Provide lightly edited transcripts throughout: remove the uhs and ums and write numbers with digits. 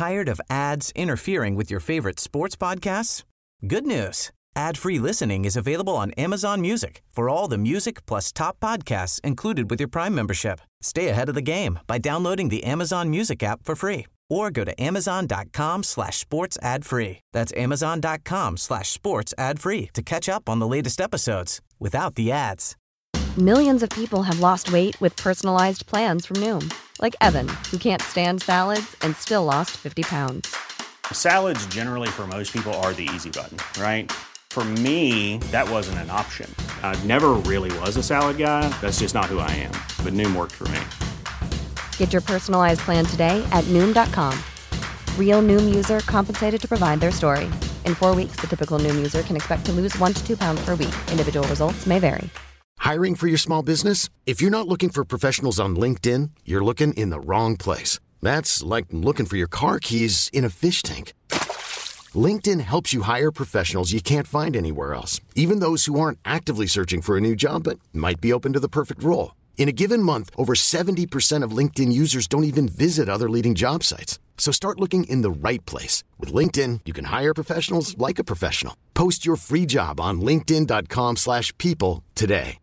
Tired of ads interfering with your favorite sports podcasts? Good news. Ad-free listening is available on Amazon Music for all the music plus top podcasts included with your Prime membership. Stay ahead of the game by downloading the Amazon Music app for free or go to amazon.com/sports ad free. That's amazon.com/sports ad free to catch up on the latest episodes without the ads. Millions of people have lost weight with personalized plans from Noom. Like Evan, who can't stand salads and still lost 50 pounds. Salads generally for most people are the easy button, right? For me, that wasn't an option. I never really was a salad guy. That's just not who I am. But Noom worked for me. Get your personalized plan today at Noom.com. Real Noom user compensated to provide their story. In 4 weeks, the typical Noom user can expect to lose 1 to 2 pounds per week. Individual results may vary. Hiring for your small business? If you're not looking for professionals on LinkedIn, you're looking in the wrong place. That's like looking for your car keys in a fish tank. LinkedIn helps you hire professionals you can't find anywhere else, even those who aren't actively searching for a new job but might be open to the perfect role. In a given month, over 70% of LinkedIn users don't even visit other leading job sites. So start looking in the right place. With LinkedIn, you can hire professionals like a professional. Post your free job on linkedin.com/people today.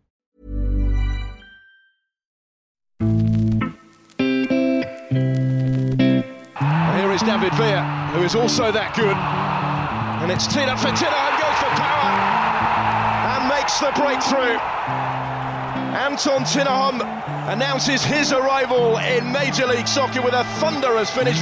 Here is David Villa, who is also that good. And it's teed up for Tinnerholm, goes for power and makes the breakthrough. Anton Tinnerholm announces his arrival in Major League Soccer with a thunderous finish.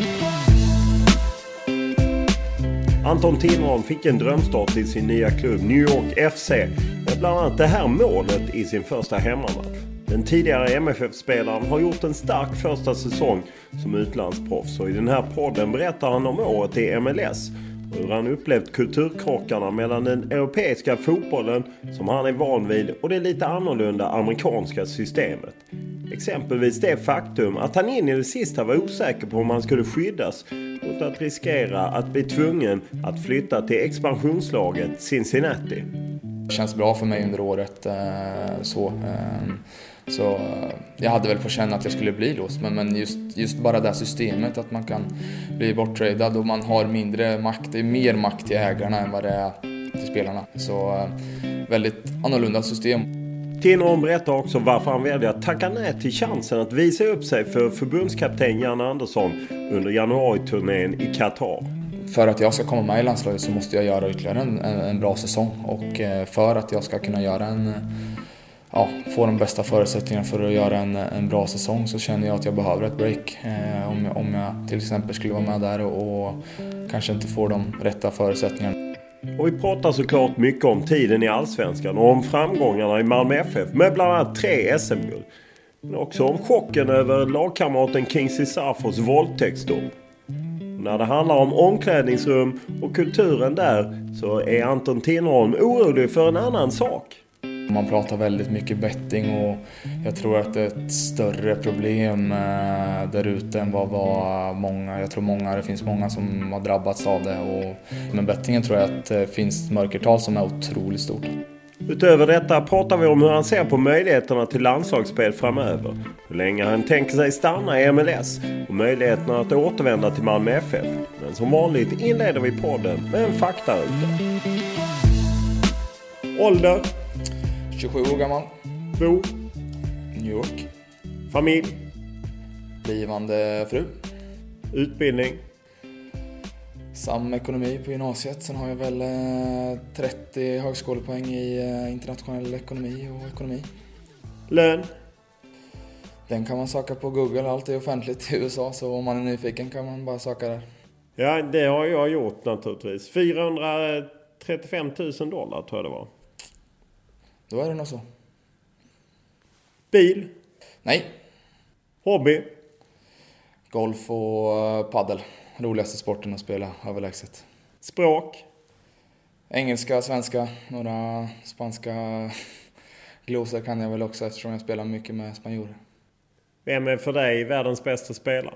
Anton Tinnerholm fick en drömstart i sin nya klubb New York FC med bland annat det här målet i sin första hemmamatch. Den tidigare MFF-spelaren har gjort en stark första säsong som utlandsproffs, och i den här podden berättar han om året i MLS och hur han upplevt kulturkrockarna mellan den europeiska fotbollen som han är van vid och det lite annorlunda amerikanska systemet. Exempelvis det faktum att han in i det sista var osäker på om han skulle skyddas mot att riskera att bli tvungen att flytta till expansionslaget Cincinnati. Det känns bra för mig under året så jag hade väl på känna att jag skulle bli låst, men just bara det systemet att man kan bli borttradad och man har mindre makt, det är mer makt till ägarna än vad det är till spelarna. Så väldigt annorlunda system. Tinnerholm berättar också varför han väljer att tacka nej till chansen att visa upp sig för förbundskapten Jan Andersson under januariturnén i Qatar. För att jag ska komma med i landslaget så måste jag göra ytterligare en bra säsong, och för att jag ska kunna göra få de bästa förutsättningarna för att göra en bra säsong så känner jag att jag behöver ett break. Om jag till exempel skulle vara med där och kanske inte får de rätta förutsättningarna. Och vi pratar såklart mycket om tiden i Allsvenskan och om framgångarna i Malmö FF med bland annat 3 SM-guld. Men också om chocken över lagkamraten Kingsley Safos våldtäktsdom. När det handlar om omklädningsrum och kulturen där så är Anton Tinnerholm orolig för en annan sak. Man pratar väldigt mycket betting och jag tror att det är ett större problem där ute än vad många. Jag tror det finns många som har drabbats av det. Men bettingen tror jag att det finns mörkertal som är otroligt stort. Utöver detta pratar vi om hur han ser på möjligheterna till landslagsspel framöver. Hur länge han tänker sig stanna i MLS och möjligheterna att återvända till Malmö FF. Men som vanligt inleder vi podden med en faktaruta. Ålder? 27 år gammal. Bo? New York. Familj? Blivande fru. Utbildning? Samekonomi på gymnasiet. Sen har jag väl 30 högskolepoäng i internationell ekonomi och ekonomi. Lön? Den kan man söka på Google. Allt är offentligt i USA, så om man är nyfiken kan man bara söka där. Ja, det har jag gjort naturligtvis. $435,000 tror jag det var. Då är det nog så. Bil? Nej. Hobby? Golf och paddel. Roligaste sporten att spela överlägset. Språk? Engelska, svenska, några spanska glosor kan jag väl också eftersom jag spelar mycket med spanjorer. Vem är för dig världens bästa spelare?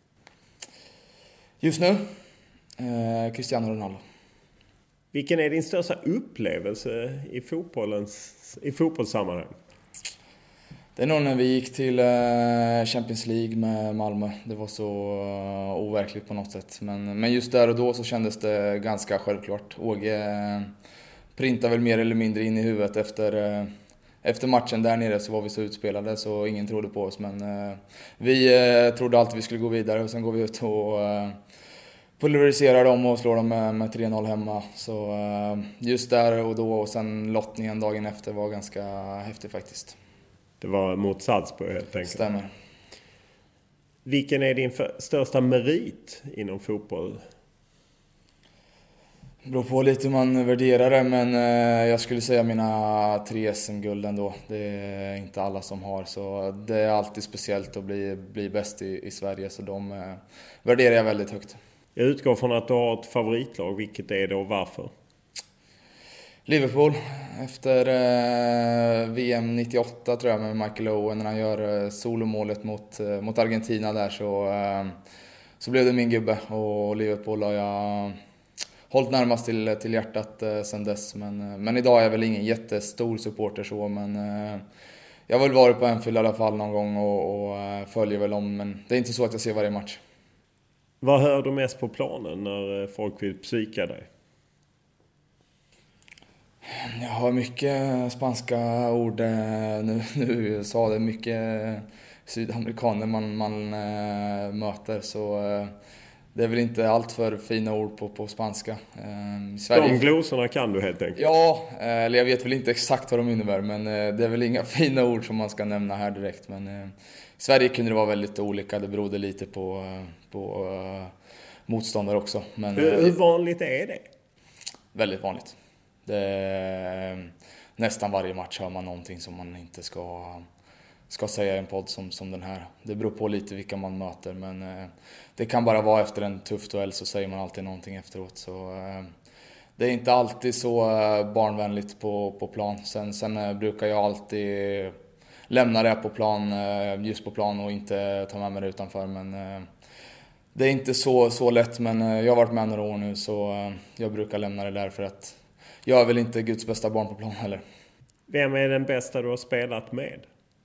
Just nu? Cristiano Ronaldo. Vilken är din största upplevelse i fotbollssammanhang? Det är nog när vi gick till Champions League med Malmö. Det var så overkligt på något sätt. Men just där och då så kändes det ganska självklart. Åge printade väl mer eller mindre in i huvudet efter matchen där nere, så var vi så utspelade så ingen trodde på oss. Men vi trodde alltid vi skulle gå vidare och sen går vi ut och pulveriserar dem och slår dem med 3-0 hemma. Så just där och då och sen lottningen dagen efter var ganska häftig faktiskt. Det var mot Salzburg helt enkelt. Stämmer. Vilken är din största merit inom fotboll? Det beror på lite hur man värderar det, men jag skulle säga mina 3 SM-guld ändå. Det är inte alla som har, så det är alltid speciellt att bli bäst i Sverige, så de värderar jag väldigt högt. Jag utgår från att du har ett favoritlag. Vilket är det och varför? Liverpool. Efter VM 98 tror jag med Michael Owen, när han gör solomålet mot Argentina där, så blev det min gubbe. Och Liverpool har jag hållit närmast till hjärtat sedan dess. Men idag är jag väl ingen jättestor supporter så, men jag har väl varit på Anfield i alla fall någon gång och följer väl om, men det är inte så att jag ser varje match. Vad hör du mest på planen när folk vill psyka dig? Jag har mycket spanska ord nu i USA. Det är mycket sydamerikaner man möter, så det är väl inte allt för fina ord på spanska. Sverige... De glosorna kan du helt enkelt? Ja, eller jag vet väl inte exakt vad de innebär, men det är väl inga fina ord som man ska nämna här direkt. Men i Sverige kunde det vara väldigt olika. Det berodde lite på motståndare också. Men, hur vanligt är det? Väldigt vanligt. Nästan varje match hör man någonting som man inte ska säga i en podd som den här. Det beror på lite vilka man möter, men det kan bara vara efter en tuff duell så säger man alltid någonting efteråt. Så det är inte alltid så barnvänligt på plan. Sen brukar jag alltid lämna det på plan, just på plan, och inte ta med mig det utanför. Men det är inte så lätt, men jag har varit med några år nu, så jag brukar lämna det där, för att jag är väl inte Guds bästa barn på plan heller. Vem är den bästa du har spelat med?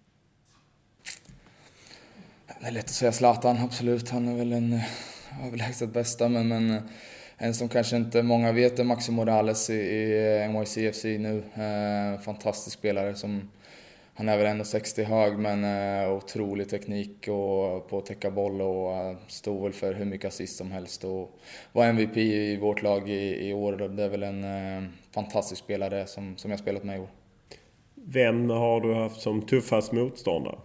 Det är lätt att säga Zlatan, absolut. Han är väl överlägset bästa, men en som kanske inte många vet är Maxi Morales i NYCFC nu. Fantastisk spelare. Han är väl 1,60 hög, men otrolig teknik och på att täcka boll, och stod väl för hur mycket assist som helst och var MVP i vårt lag i år. Det är väl en fantastisk spelare som jag spelat med i år. Vem har du haft som tuffast motståndare?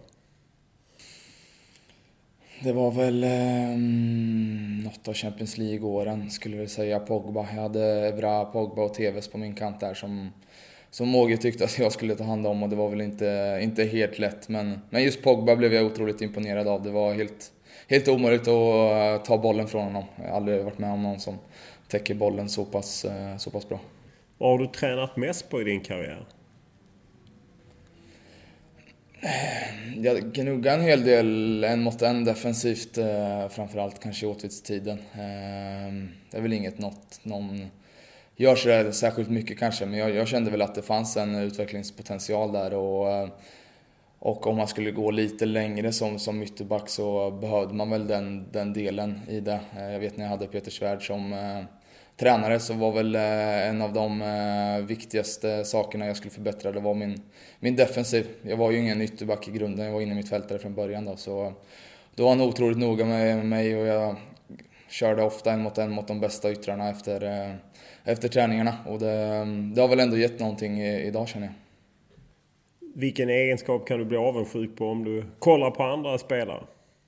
Det var väl något av Champions League-åren, skulle jag säga. Pogba. Jag hade Evra, Pogba och Tevez på min kant där som Måge tyckte att jag skulle ta hand om, och det var väl inte helt lätt. Men just Pogba blev jag otroligt imponerad av. Det var helt omöjligt att ta bollen från honom. Jag har aldrig varit med om någon som täcker bollen så pass bra. Vad har du tränat mest på i din karriär? Jag gnuggar en hel del en mot en defensivt, framförallt kanske i åtvidstiden. Det är väl inget någon gör så där särskilt mycket kanske, men jag kände väl att det fanns en utvecklingspotential där, och om man skulle gå lite längre som ytterback så behövde man väl den delen i det. Jag vet när jag hade Peter Svärd som tränare, så var väl en av de viktigaste sakerna jag skulle förbättra, det var min defensiv. Jag var ju ingen ytterback i grunden, jag var inne i mitt fältare från början då, så då var han otroligt noga med mig, och jag körde ofta en mot de bästa yttrarna efter träningarna, och det har väl ändå gett någonting idag, känner jag. Vilken egenskap kan du bli avundsjuk på om du kollar på andra spelare?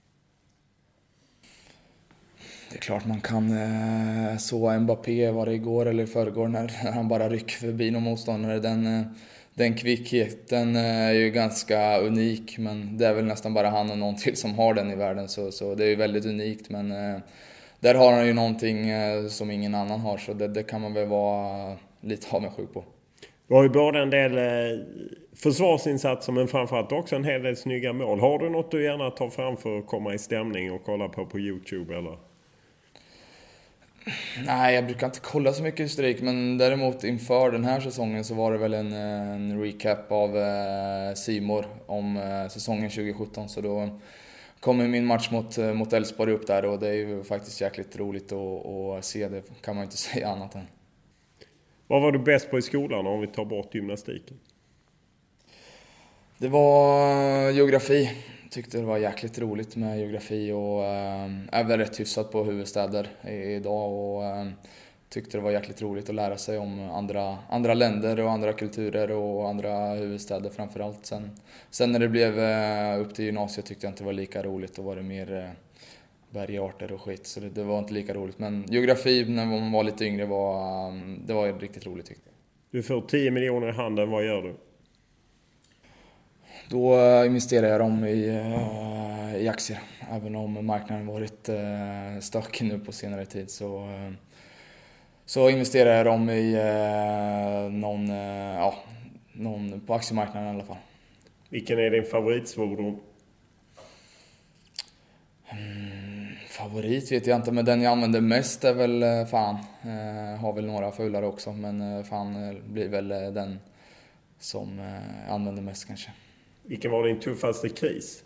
Det är klart man kan så Mbappé var det igår eller i förrgår när han bara rycker förbi någon motståndare. Den kvickheten är ju ganska unik, men det är väl nästan bara han och någon till som har den i världen, så det är ju väldigt unikt, men där har han ju någonting som ingen annan har, så det kan man väl vara lite avundsjuk på. Du har ju både en del försvarsinsatser, men framförallt också en hel del snygga mål. Har du något du gärna tar fram för att komma i stämning och kolla på YouTube eller? Nej, jag brukar inte kolla så mycket historik, men däremot inför den här säsongen så var det väl en recap av C More om säsongen 2017, så då kommer min match mot Elfsborg upp där, och det är ju faktiskt jäkligt roligt att se, det kan man inte säga annat än. Vad var du bäst på i skolan om vi tar bort gymnastiken? Det var geografi. Tyckte det var jäkligt roligt med geografi och är väl rätt hyfsat på huvudstäder idag, och tyckte det var jäkligt roligt att lära sig om andra länder och andra kulturer och andra huvudstäder framförallt. Sen när det blev upp till gymnasiet tyckte jag inte det var lika roligt, och var det mer bergarter och skit, så det var inte lika roligt. Men geografi när man var lite yngre det var riktigt roligt tyckte jag. Du får 10 miljoner i handen, vad gör du? Då investerar jag dem i aktier. Även om marknaden varit stökig nu på senare tid, så investerar jag dem i någon på aktiemarknaden i alla fall. Vilken är din favoritsvordom? Favorit vet jag inte, men den jag använder mest är väl fan. Har väl några fulare också, men fan blir väl den som använder mest kanske. Vilken var din tuffaste kris?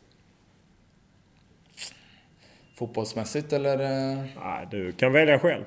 Fotbollsmässigt eller? Nej, du kan välja själv.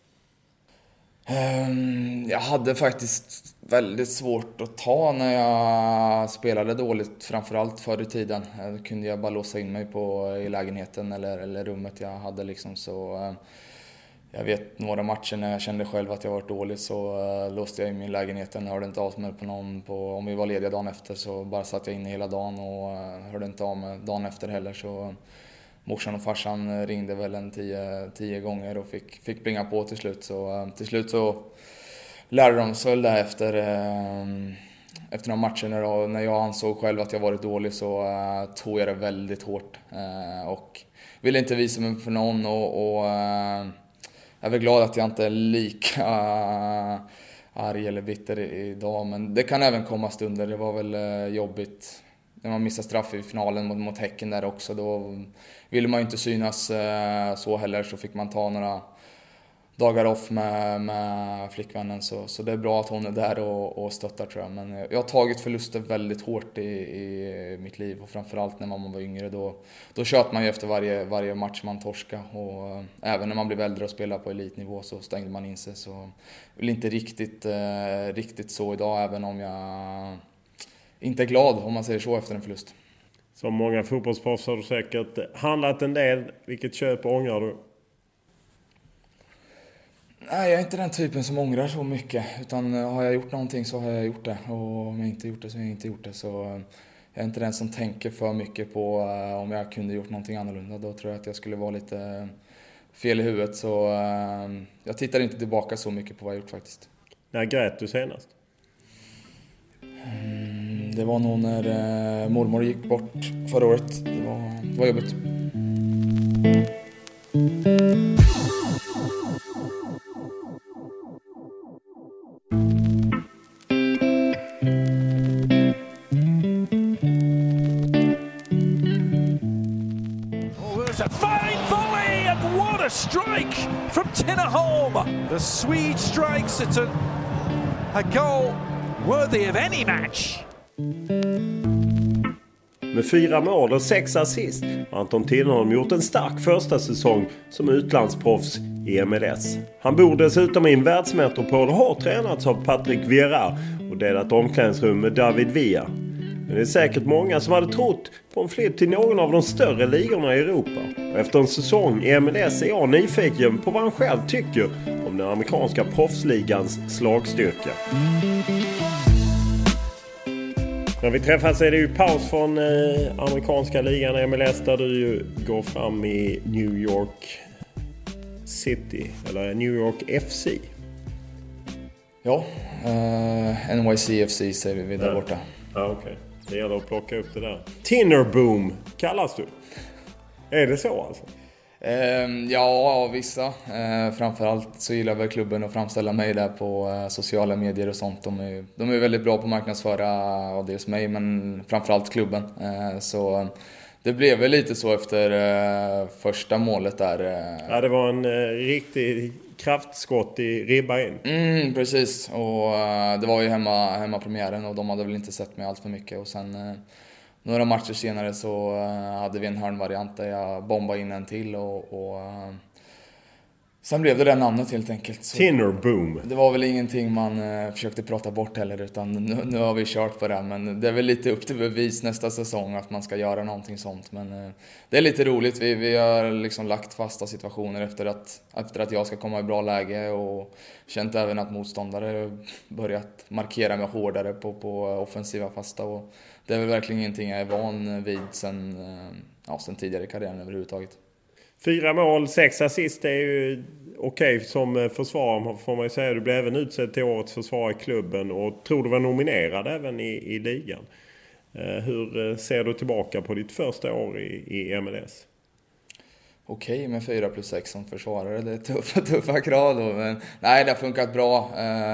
Jag hade faktiskt väldigt svårt att ta när jag spelade dåligt, framförallt förr i tiden. Då kunde jag bara låsa in mig i lägenheten eller rummet jag hade liksom, så jag vet några matcher när jag kände själv att jag var dålig, så låste jag in mig i lägenheten, hörde inte av mig på någon om vi var lediga dagen efter, så bara satt jag inne hela dagen och hörde inte av mig dagen efter heller, så morsan och farsan ringde väl en 10 gånger och fick bringa på till slut. Så till slut så lärde de sig där efter några matcher när jag ansåg själv att jag varit dålig, så tog jag det väldigt hårt och ville inte visa mig för någon, och jag är väl glad att jag inte är lika arg eller bitter idag, men det kan även komma stunder. Det var väl jobbigt när man missade straff i finalen mot Häcken där också. Då ville man ju inte synas så heller, så fick man ta några dagar off med flickvännen. Så det är bra att hon är där och stöttar, tror jag. Men jag har tagit förluster väldigt hårt i mitt liv, och framförallt när man var yngre. Då tjöt man ju efter varje match man torska, och även när man blev äldre och spelade på elitnivå så stängde man in sig. Så det är väl inte riktigt så idag, även om jag inte är glad, om man säger så, efter en förlust. Som många fotbollsproffs har du säkert handlat en del. Vilket köp ångrar du? Nej, jag är inte den typen som ångrar så mycket. Utan har jag gjort någonting så har jag gjort det. Och om jag inte gjort det så har jag inte gjort det. Så jag är inte den som tänker för mycket på om jag kunde gjort någonting annorlunda. Då tror jag att jag skulle vara lite fel i huvudet. Så jag tittar inte tillbaka så mycket på vad jag gjort faktiskt. När grät du senast? Det var nog när mormor gick bort förra året. Det var jobbigt. A strike from Tinnerholm. The Swede strikes at a goal worthy of any match. Med 4 mål och 6 assist har Anton Tinnerholm gjort en stark första säsong som utlandsproffs i MLS. Han bor dessutom i en världsmetropol och har tränats av Patrick Vieira och delat omklädningsrum med David Villa. Men det är säkert många som hade trott på en flytt till någon av de större ligorna i Europa. Och efter en säsong i MLS är jag nyfiken på vad han själv tycker om den amerikanska proffsligans slagstyrka. När vi träffas är det ju paus från amerikanska ligan MLS, där du ju går fram i New York City, eller New York FC. Ja, NYCFC säger vi där borta. Ja, okej. Det gäller att plocka upp det där. Tinnerboom kallas du. Är det så alltså? Ja, vissa. Framförallt så gillar väl klubben att framställa mig där på sociala medier och sånt. De är väldigt bra på att marknadsföra dels mig, men framförallt klubben. Så det blev väl lite så efter första målet där. Ja, det var en riktig kraftskott i ribba in. Precis, och det var ju hemmapremiären och de hade väl inte sett mig allt för mycket. Och sen några matcher senare så hade vi en hörnvariant där jag bombade in en till och sen blev det namnet helt enkelt. Så Tinner Boom. det var väl ingenting man försökte prata bort heller, utan nu har vi kört på det. Men det är väl lite upp till bevis nästa säsong att man ska göra någonting sånt. Men det är lite roligt. Vi har liksom lagt fasta situationer efter att jag ska komma i bra läge och känt även att motståndare börjat markera mig hårdare på offensiva fasta. Och det är väl verkligen ingenting jag är van vid sen tidigare i karriären överhuvudtaget. 4 mål, 6 assist är ju okej som försvar, får man ju säga. Du blev även utsedd till årets försvar i klubben och tror du var nominerad även i ligan. Hur ser du tillbaka på ditt första år i MLS? Okej, med 4+6 som försvarare, det är tuffa krav då. Men nej, det har funkat bra.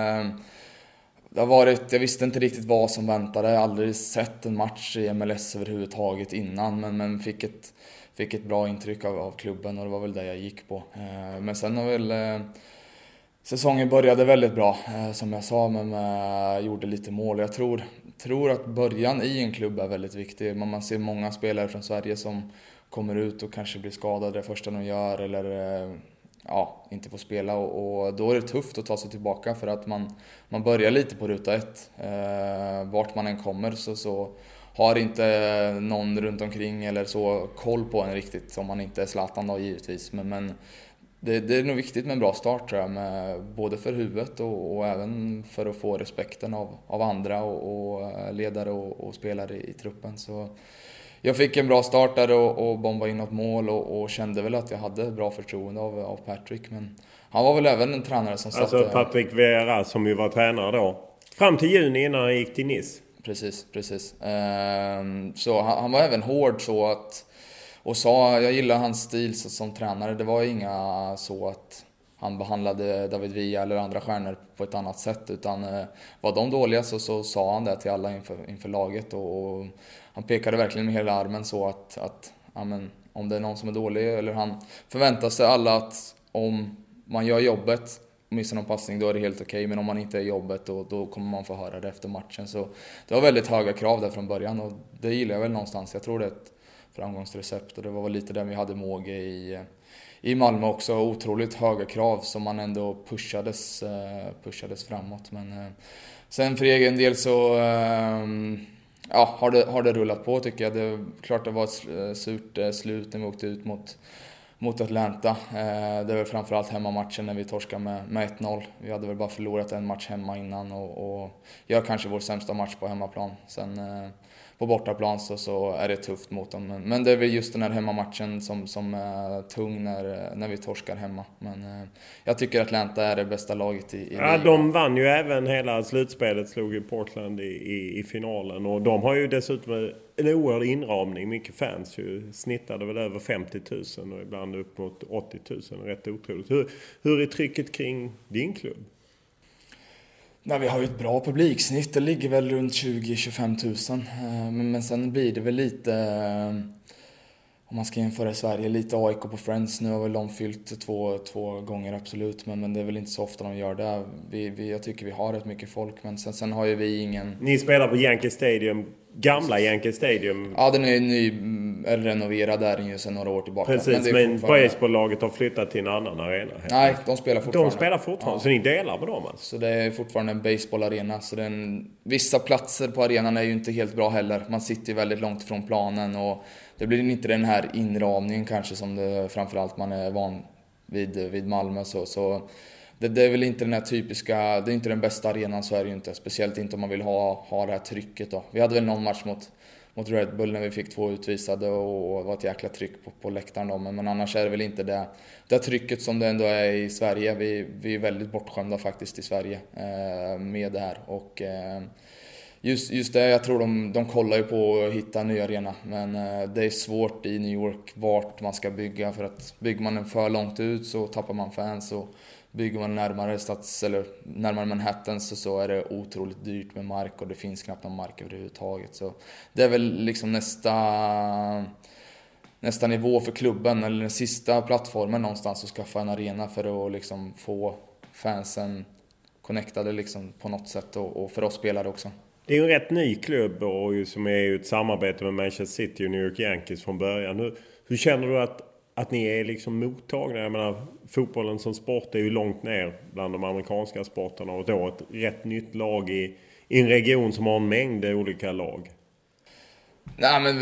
Det har varit, jag visste inte riktigt vad som väntade. Jag har aldrig sett en match i MLS överhuvudtaget innan, men fick ett bra intryck av klubben och det var väl det jag gick på. Men sen har väl säsongen började väldigt bra, som jag sa, men gjorde lite mål. Jag tror att början i en klubb är väldigt viktig. Man ser många spelare från Sverige som kommer ut och kanske blir skadade det första de gör eller inte får spela, och då är det tufft att ta sig tillbaka för att man börjar lite på ruta 1. Vart man än kommer så har inte någon runt omkring eller så koll på en riktigt, som man inte är Zlatan då givetvis. Men det är nog viktigt med en bra start, tror jag, både för huvudet och även för att få respekten av andra och ledare och spelare i truppen. Så jag fick en bra start där och bombade in något mål och kände väl att jag hade bra förtroende av Patrick. Men han var väl även en tränare som satte... Alltså Patrick Vieira som ju var tränare då. Fram till juni innan han gick till Nice. Precis. Så han var även hård så att... Och sa, jag gillar hans stil som tränare. Det var inga så att han behandlade David Villa eller andra stjärnor på ett annat sätt. Utan var de dåliga så sa han det till alla inför laget. Och han pekade verkligen med hela armen så att om det är någon som är dålig, eller han förväntar sig alla att om man gör jobbet och missar någon passning, då är det helt okej. Men om man inte gör jobbet, då kommer man få höra det efter matchen. Så det var väldigt höga krav där från början, och det gillar jag väl någonstans. Jag tror det är ett framgångsrecept, och det var väl lite där vi hade Måge i Malmö också. Otroligt höga krav som man ändå pushades framåt. Men sen för egen del så har det rullat på, tycker jag. Det är klart det var ett surt slut när vi åkte ut mot Atlanta. Det var framförallt hemmamatchen när vi torskade med 1-0. Vi hade väl bara förlorat en match hemma innan och gör kanske vår sämsta match på hemmaplan. Sen på bortaplan så är det tufft mot dem. Men det är väl just den här hemmamatchen som är tung när vi torskar hemma. Men jag tycker att Atlanta är det bästa laget i de vann ju även hela slutspelet, slog ju Portland i finalen. Och de har ju dessutom en oerhörd inramning. Mycket fans ju snittade väl över 50 000 och ibland upp mot 80 000. Rätt otroligt. Hur är trycket kring din klubb? Nej, vi har ju ett bra publiksnitt. Det ligger väl runt 20-25 000. Men sen blir det väl lite, om man ska jämföra i Sverige, lite AIK på Friends. Nu har väl de fyllt två gånger absolut. Men det är väl inte så ofta de gör det. Jag tycker vi har rätt mycket folk. Men sen har ju vi ingen... Ni spelar på Yankee Stadium, gamla Yankee Stadium. Ja, den är renoverad där ju sedan några år tillbaka. Precis, men baseball-laget har flyttat till en annan arena. Nej, de spelar fortfarande. Ja. Så ni delar med dem alltså? Så det är fortfarande en baseballarena. Så vissa platser på arenan är ju inte helt bra heller. Man sitter ju väldigt långt från planen och det blir inte den här inramningen kanske som det framförallt man är van vid Malmö. Så det är väl inte den här typiska, det är inte den bästa arenan, så är det ju inte. Speciellt inte om man vill ha det här trycket då. Vi hade väl någon match mot Red Bull när vi fick 2 utvisade och var ett jäkla tryck på läktaren då. Men annars är det väl inte det trycket som det ändå är i Sverige. Vi är väldigt bortskämda faktiskt i Sverige med det här. Och just det, jag tror de kollar ju på att hitta en ny arena. Men det är svårt i New York vart man ska bygga. För att bygger man den för långt ut så tappar man fans, och bygger man närmare Manhattan så är det otroligt dyrt med mark, och det finns knappt någon mark överhuvudtaget. Så det är väl liksom nästa nästa nivå för klubben, eller den sista plattformen någonstans, att skaffa en arena för att liksom få fansen connectade liksom på något sätt, och för oss spelare också. Det är ju en rätt ny klubb och som är ju ett samarbete med Manchester City och New York Yankees från början. Hur känner du att ni är liksom mottagna? Jag menar, fotbollen som sport är ju långt ner bland de amerikanska sporterna, och då ett rätt nytt lag i en region som har en mängd olika lag. Nej, men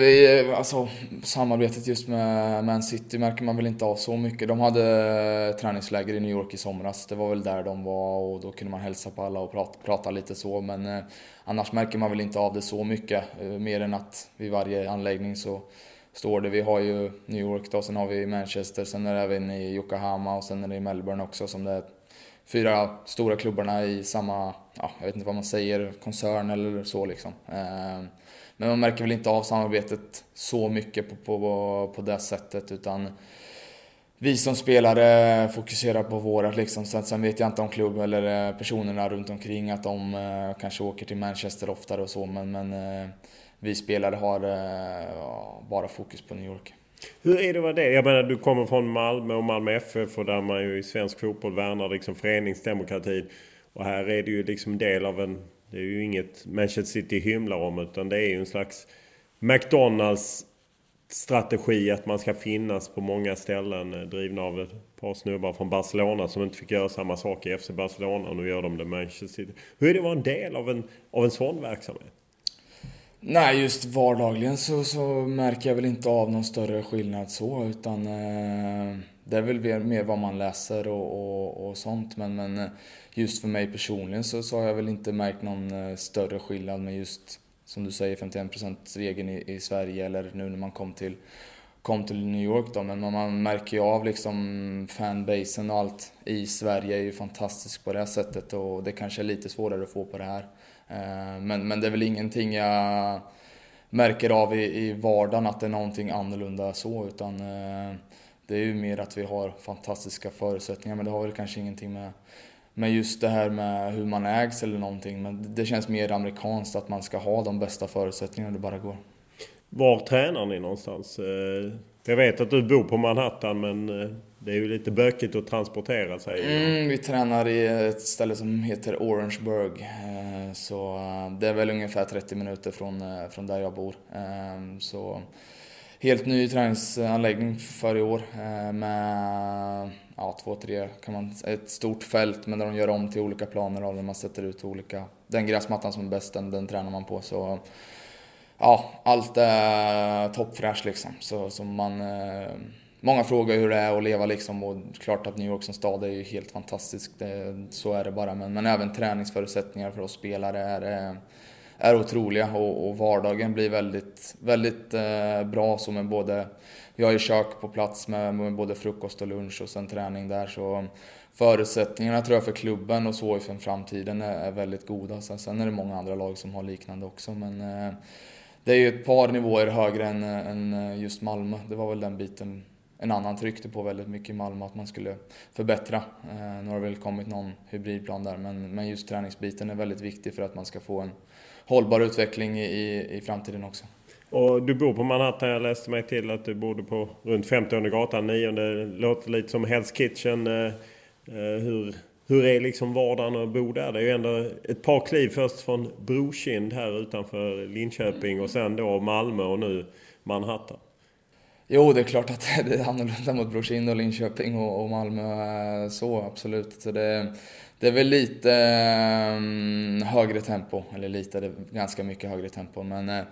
samarbetet just med Man City märker man väl inte av så mycket. De hade träningsläger i New York i somras. Det var väl där de var, och då kunde man hälsa på alla och prata lite så. Men annars märker man väl inte av det så mycket. Mer än att vid varje anläggning så står det. Vi har ju New York då, sen har vi Manchester, sen är det även i Yokohama och sen är det i Melbourne också, som det är 4 stora klubbarna i samma, jag vet inte vad man säger, koncern eller så liksom. Men man märker väl inte av samarbetet så mycket på det sättet, utan vi som spelare fokuserar på vårat liksom. Sen vet jag inte om klubb eller personerna runt omkring att de kanske åker till Manchester oftare och så, men vi spelare har bara fokus på New York. Hur är det med det? Jag menar, du kommer från Malmö och Malmö FF, och där man ju i svensk fotboll värnar liksom föreningsdemokrati. Och här är det ju liksom del av det är ju inget Manchester City hymlar om, utan det är ju en slags McDonalds strategi att man ska finnas på många ställen, drivna av ett par snubbar från Barcelona som inte fick göra samma sak i FC Barcelona, och nu gör de det Manchester City. Hur är det att vara en del av en sån verksamhet? Nej, just vardagligen så märker jag väl inte av någon större skillnad så, utan det är väl mer vad man läser och sånt, men just för mig personligen så har jag väl inte märkt någon större skillnad med just, som du säger, 51%-regeln i Sverige, eller nu när man kom till New York då, men man märker ju av liksom fanbasen och allt i Sverige är ju fantastiskt på det här sättet, och det kanske är lite svårare att få på det här. Men det är väl ingenting jag märker av i vardagen att det är någonting annorlunda så, utan det är ju mer att vi har fantastiska förutsättningar, men det har väl kanske ingenting med just det här med hur man ägs eller någonting, men det känns mer amerikanskt att man ska ha de bästa förutsättningarna det bara går. Var tränar ni någonstans? Jag vet att du bor på Manhattan, men det är ju lite bökigt att transportera sig. Vi tränar i ett ställe som heter Orangeburg. Så det är väl ungefär 30 minuter från där jag bor. Så helt ny träningsanläggning för i år. Med 2-3 ett stort fält, men där de gör om till olika planer och där man sätter ut olika. Den gräsmattan som är bäst, den tränar man på. Så allt är toppfräsch liksom. Så många frågar hur det är att leva liksom, och klart att New York som stad är ju helt fantastisk. Så är det bara, men även träningsförutsättningar för oss spelare är otroliga, och vardagen blir väldigt, väldigt bra. Så med både, vi har ju kök på plats med både frukost och lunch och sen träning där, så förutsättningarna tror jag för klubben och så för framtiden är väldigt goda. Sen är det många andra lag som har liknande också, men det är ju ett par nivåer högre än just Malmö. Det var väl den biten en annan tryckte på väldigt mycket i Malmö, att man skulle förbättra. Nu har det väl kommit någon hybridplan där, men just träningsbiten är väldigt viktig för att man ska få en hållbar utveckling i framtiden också. Och du bor på Manhattan, jag läste mig till att du bodde på runt 50:e gatan 9. Det låter lite som Hell's Kitchen. Hur är liksom vardagen att bo där? Det är ju ändå ett par kliv först från Brokind här utanför Linköping, och sen då Malmö och nu Manhattan. Jo, det är klart att det är annorlunda mot Brokind och Linköping och Malmö, så absolut. Så det är väl lite högre tempo, eller lite, det är ganska mycket högre tempo, men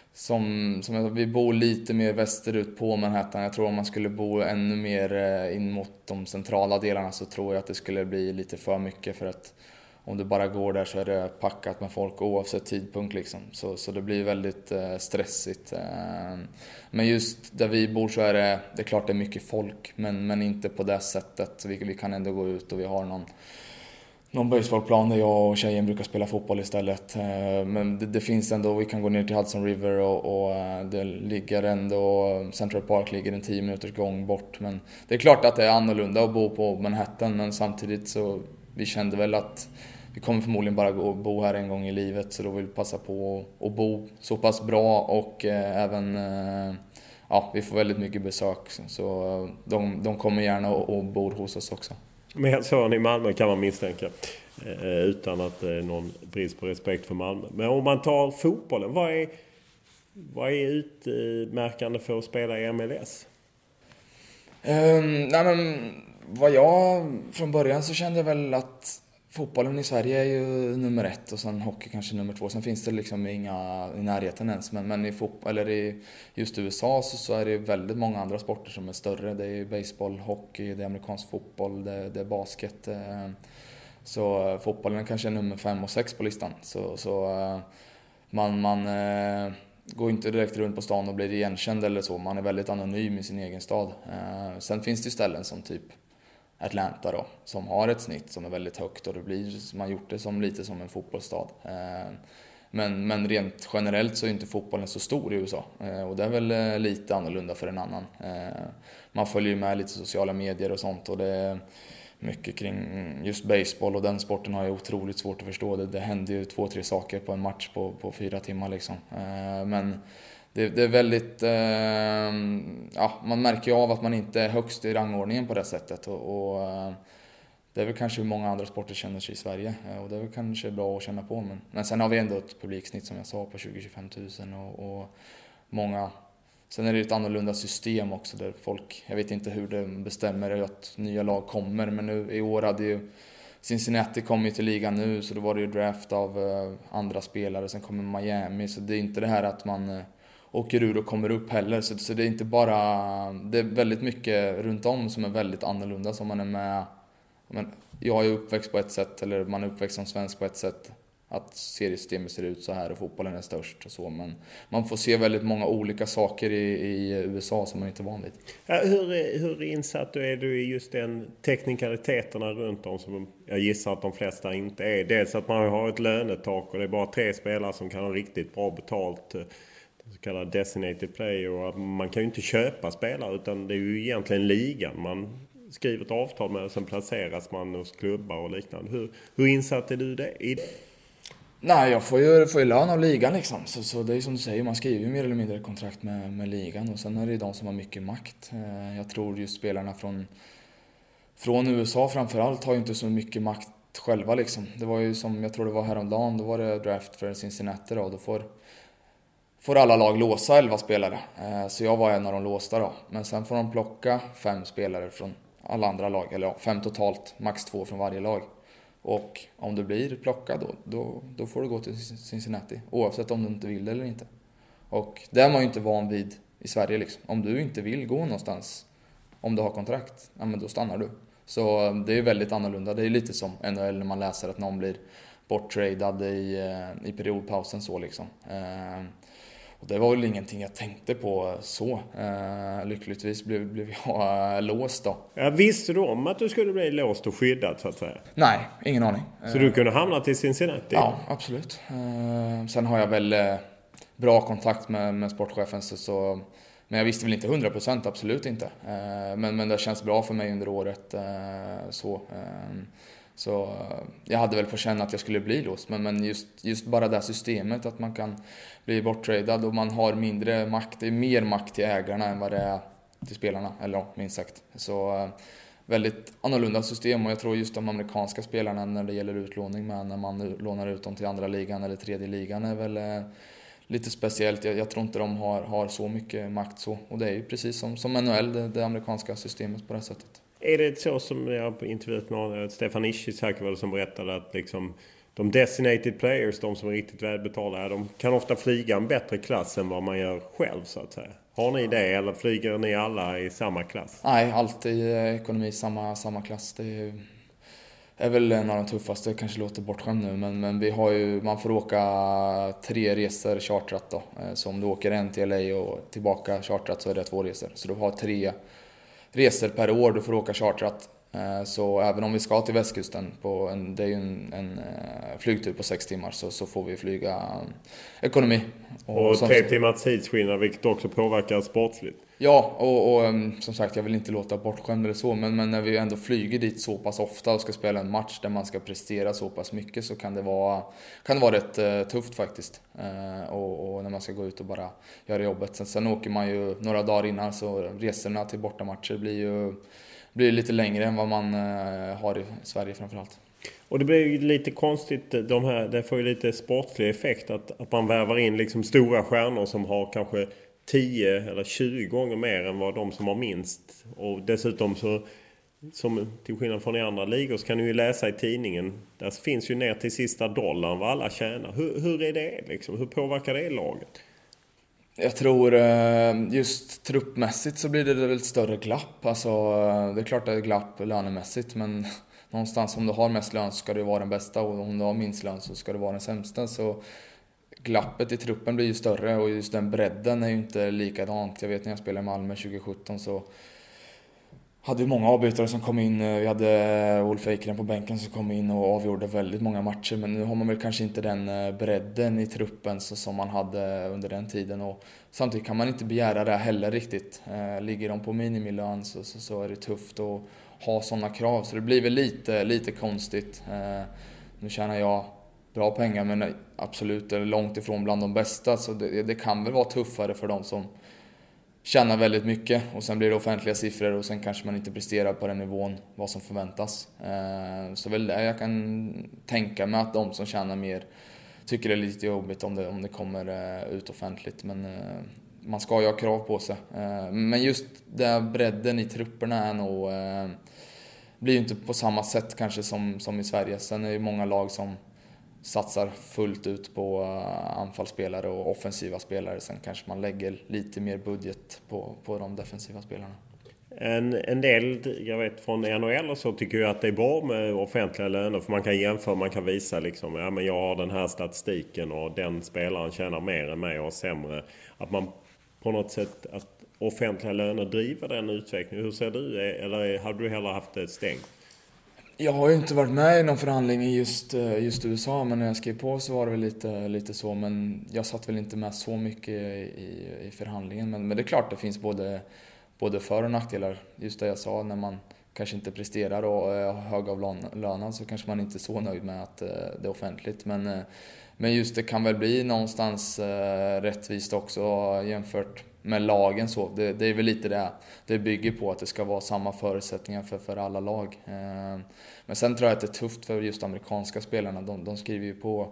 vi bor lite mer västerut på Manhattan. Jag tror om man skulle bo ännu mer in mot de centrala delarna så tror jag att det skulle bli lite för mycket, för att om du bara går där så är det packat med folk oavsett tidpunkt liksom. Så det blir väldigt stressigt. Men just där vi bor så är det klart det är mycket folk, men inte på det sättet. Vi kan ändå gå ut och vi har någon baseballplan där jag och tjejen brukar spela fotboll istället. Men det finns ändå, vi kan gå ner till Hudson River och det ligger ändå, Central Park ligger en 10 minuters gång bort. Men det är klart att det är annorlunda att bo på Manhattan, men samtidigt så vi kände väl att vi kommer förmodligen bara gå och bo här en gång i livet, så då vill vi passa på att bo så pass bra och även vi får väldigt mycket besök. Så de kommer gärna och bor hos oss också. Men så i Malmö kan man misstänka. Utan att det är någon brist på respekt för Malmö. Men om man tar fotbollen, vad är utmärkande för att spela i MLS? Nej men vad jag från början så kände jag väl att fotbollen i Sverige är ju nummer 1 och sen hockey kanske nummer 2. Sen finns det liksom inga i närheten ens. Men i just USA så är det väldigt många andra sporter som är större. Det är ju baseball, hockey, det är amerikansk fotboll, det är basket. Så fotbollen kanske är nummer 5 och 6 på listan. Så man går inte direkt runt på stan och blir igenkänd eller så. Man är väldigt anonym i sin egen stad. Sen finns det ställen som typ Atlanta då, som har ett snitt som är väldigt högt och man har gjort det som lite som en fotbollsstad. Men rent generellt så är inte fotbollen så stor i USA och det är väl lite annorlunda för en annan. Man följer med lite sociala medier och sånt och det är mycket kring just baseball och den sporten har jag otroligt svårt att förstå. Det händer ju 2-3 saker på en match på 4 timmar liksom. Men det är väldigt, man märker ju av att man inte är högst i rangordningen på det sättet och det är väl kanske hur många andra sporter känner sig i Sverige och det är väl kanske bra att känna på men sen har vi ändå ett publiksnitt som jag sa på 20-25 000 och många. Sen är det ett annorlunda system också där folk, jag vet inte hur det bestämmer att nya lag kommer men nu i år hade ju Cincinnati kommit till ligan nu så då var det ju draft av andra spelare, sen kommer Miami så det är inte det här att man åker ur och kommer upp heller så det är inte bara, det är väldigt mycket runt om som är väldigt annorlunda som man är med. Men jag är uppväxt på ett sätt eller man är uppväxt som svensk på ett sätt att seriesystemet ser ut så här och fotbollen är störst och så men man får se väldigt många olika saker i USA som man inte är van vid. Ja, hur insatt är du i just den teknikaliteterna runt om som jag gissar att de flesta inte är? Dels att man har ett lönetak och det är bara 3 spelare som kan ha riktigt bra betalt, så kallad designated player, och man kan ju inte köpa spelare utan det är ju egentligen ligan man skriver ett avtal med och sen placeras man hos klubbar och liknande. Hur insatt är du i det? Nej, jag får ju lön av ligan liksom. Så det är som du säger, man skriver ju mer eller mindre kontrakt med ligan och sen är det de som har mycket makt. Jag tror just spelarna från USA framförallt har ju inte så mycket makt själva liksom. Det var ju som, jag tror det var häromdagen, då var det draft för Cincinnati då får alla lag låsa 11 spelare. Så jag var en av de låsta då. Men sen får de plocka 5 spelare från alla andra lag, eller 5 totalt, max 2 från varje lag. Och om du blir plockad då får du gå till Cincinnati. Oavsett om du inte vill eller inte. Och det är man ju inte van vid i Sverige liksom. Om du inte vill gå någonstans, om du har kontrakt, ja men då stannar du. Så det är väldigt annorlunda. Det är lite som NHL när man läser att någon blir borttradad i periodpausen så liksom. Och det var väl ingenting jag tänkte på så. Lyckligtvis blev jag låst då. Ja, visste du om att du skulle bli låst och skyddad så att säga? Nej, ingen aning. Så du kunde hamna till Cincinnati? Ja, absolut. Sen har jag väl bra kontakt med sportchefen så men jag visste väl inte 100%, absolut inte. Men det känns bra för mig under året så jag hade väl på känna att jag skulle bli låst. Men just bara det här systemet att man kan bli borttradad och man har mindre makt. Det är mer makt till ägarna än vad det är till spelarna. Eller ja, minst sagt. Så väldigt annorlunda system. Och jag tror just de amerikanska spelarna när det gäller utlåning med när man lånar ut dem till andra ligan eller tredje ligan är väl lite speciellt. Jag tror inte de har så mycket makt så. Och det är ju precis som NHL, det amerikanska systemet på det sättet. Är det så som jag på intervjuet med Stefan Ishizaki var det som berättade att liksom, de designated players, de som är riktigt välbetalda, de kan ofta flyga en bättre klass än vad man gör själv så att säga. Har ni det eller flyger ni alla i samma klass? Nej, alltid ekonomi samma klass. Det är väl en av de tuffaste, kanske låter bortskämd nu, men vi har ju, man får åka 3 resor chartrat då. Så om du åker en till LA och tillbaka chartrat så är det 2 resor. Så du har 3 resor per år du får åka chartrat. Så även om vi ska till västkusten det är ju en flygtur på 6 timmar så får vi flyga ekonomi. Och 3 timmars tidsskillnad vilket också påverkar sportsligt. Ja, och som sagt, jag vill inte låta bortskämd eller så, men när vi ändå flyger dit så pass ofta och ska spela en match där man ska prestera så pass mycket, så kan det vara rätt tufft faktiskt. Och när man ska gå ut och bara göra jobbet. Sen åker man ju några dagar innan, så resorna till bortamatcher blir lite längre än vad man har i Sverige framförallt. Och det blir lite konstigt, det får ju lite sportlig effekt att man värvar in liksom stora stjärnor som har kanske 10 eller 20 gånger mer än vad de som har minst. Och dessutom så, som till skillnad från i andra ligor, så kan du ju läsa i tidningen, där finns ju ner till sista dollarn vad alla tjänar. Hur är det liksom? Hur påverkar det laget? Jag tror just truppmässigt så blir det väl ett större glapp. Alltså, det är klart att det är glapp lönemässigt, men någonstans om du har mest lön så ska du vara den bästa, och om du har minst lön så ska du vara den sämsta. Så glappet i truppen blir ju större, och just den bredden är ju inte likadant. Jag vet när jag spelade i Malmö 2017 så hade vi många avbytare som kom in. Vi hade Ulf Eikren på bänken som kom in och avgjorde väldigt många matcher. Men nu har man väl kanske inte den bredden i truppen så som man hade under den tiden. Och samtidigt kan man inte begära det heller riktigt. Ligger de på minimilön så är det tufft att ha sådana krav. Så det blir väl lite konstigt. Nu tjänar jag bra pengar, men absolut är långt ifrån bland de bästa. Så det kan väl vara tuffare för de som tjänar väldigt mycket, och sen blir det offentliga siffror, och sen kanske man inte presterar på den nivån vad som förväntas. Så väl jag kan tänka mig att de som tjänar mer tycker det är lite jobbigt om det kommer ut offentligt, men man ska ju ha krav på sig. Men just den bredden i trupperna är nog blir ju inte på samma sätt kanske som i Sverige. Sen är det ju många lag som satsar fullt ut på anfallsspelare och offensiva spelare. Sen kanske man lägger lite mer budget på de defensiva spelarna. En del, jag vet från NHL och så, tycker ju att det är bra med offentliga löner, för man kan jämföra, man kan visa liksom, ja men jag har den här statistiken och den spelaren tjänar mer än mig och sämre. Att man på något sätt, att offentliga löner driver den utvecklingen. Hur ser du, eller hade du hellre haft det stängt? Jag har ju inte varit med i någon förhandling i just USA, men när jag skrev på så var det väl lite så. Men jag satt väl inte med så mycket i förhandlingen. Men det är klart, det finns både för- och nackdelar. Just det jag sa, när man kanske inte presterar och är högavlönad så kanske man inte är så nöjd med att det är offentligt. Men just det kan väl bli någonstans rättvist också jämfört med lagen. Så. Det är väl lite det bygger på, att det ska vara samma förutsättningar för alla lag. Men sen tror jag att det är tufft för just amerikanska spelarna. De skriver ju på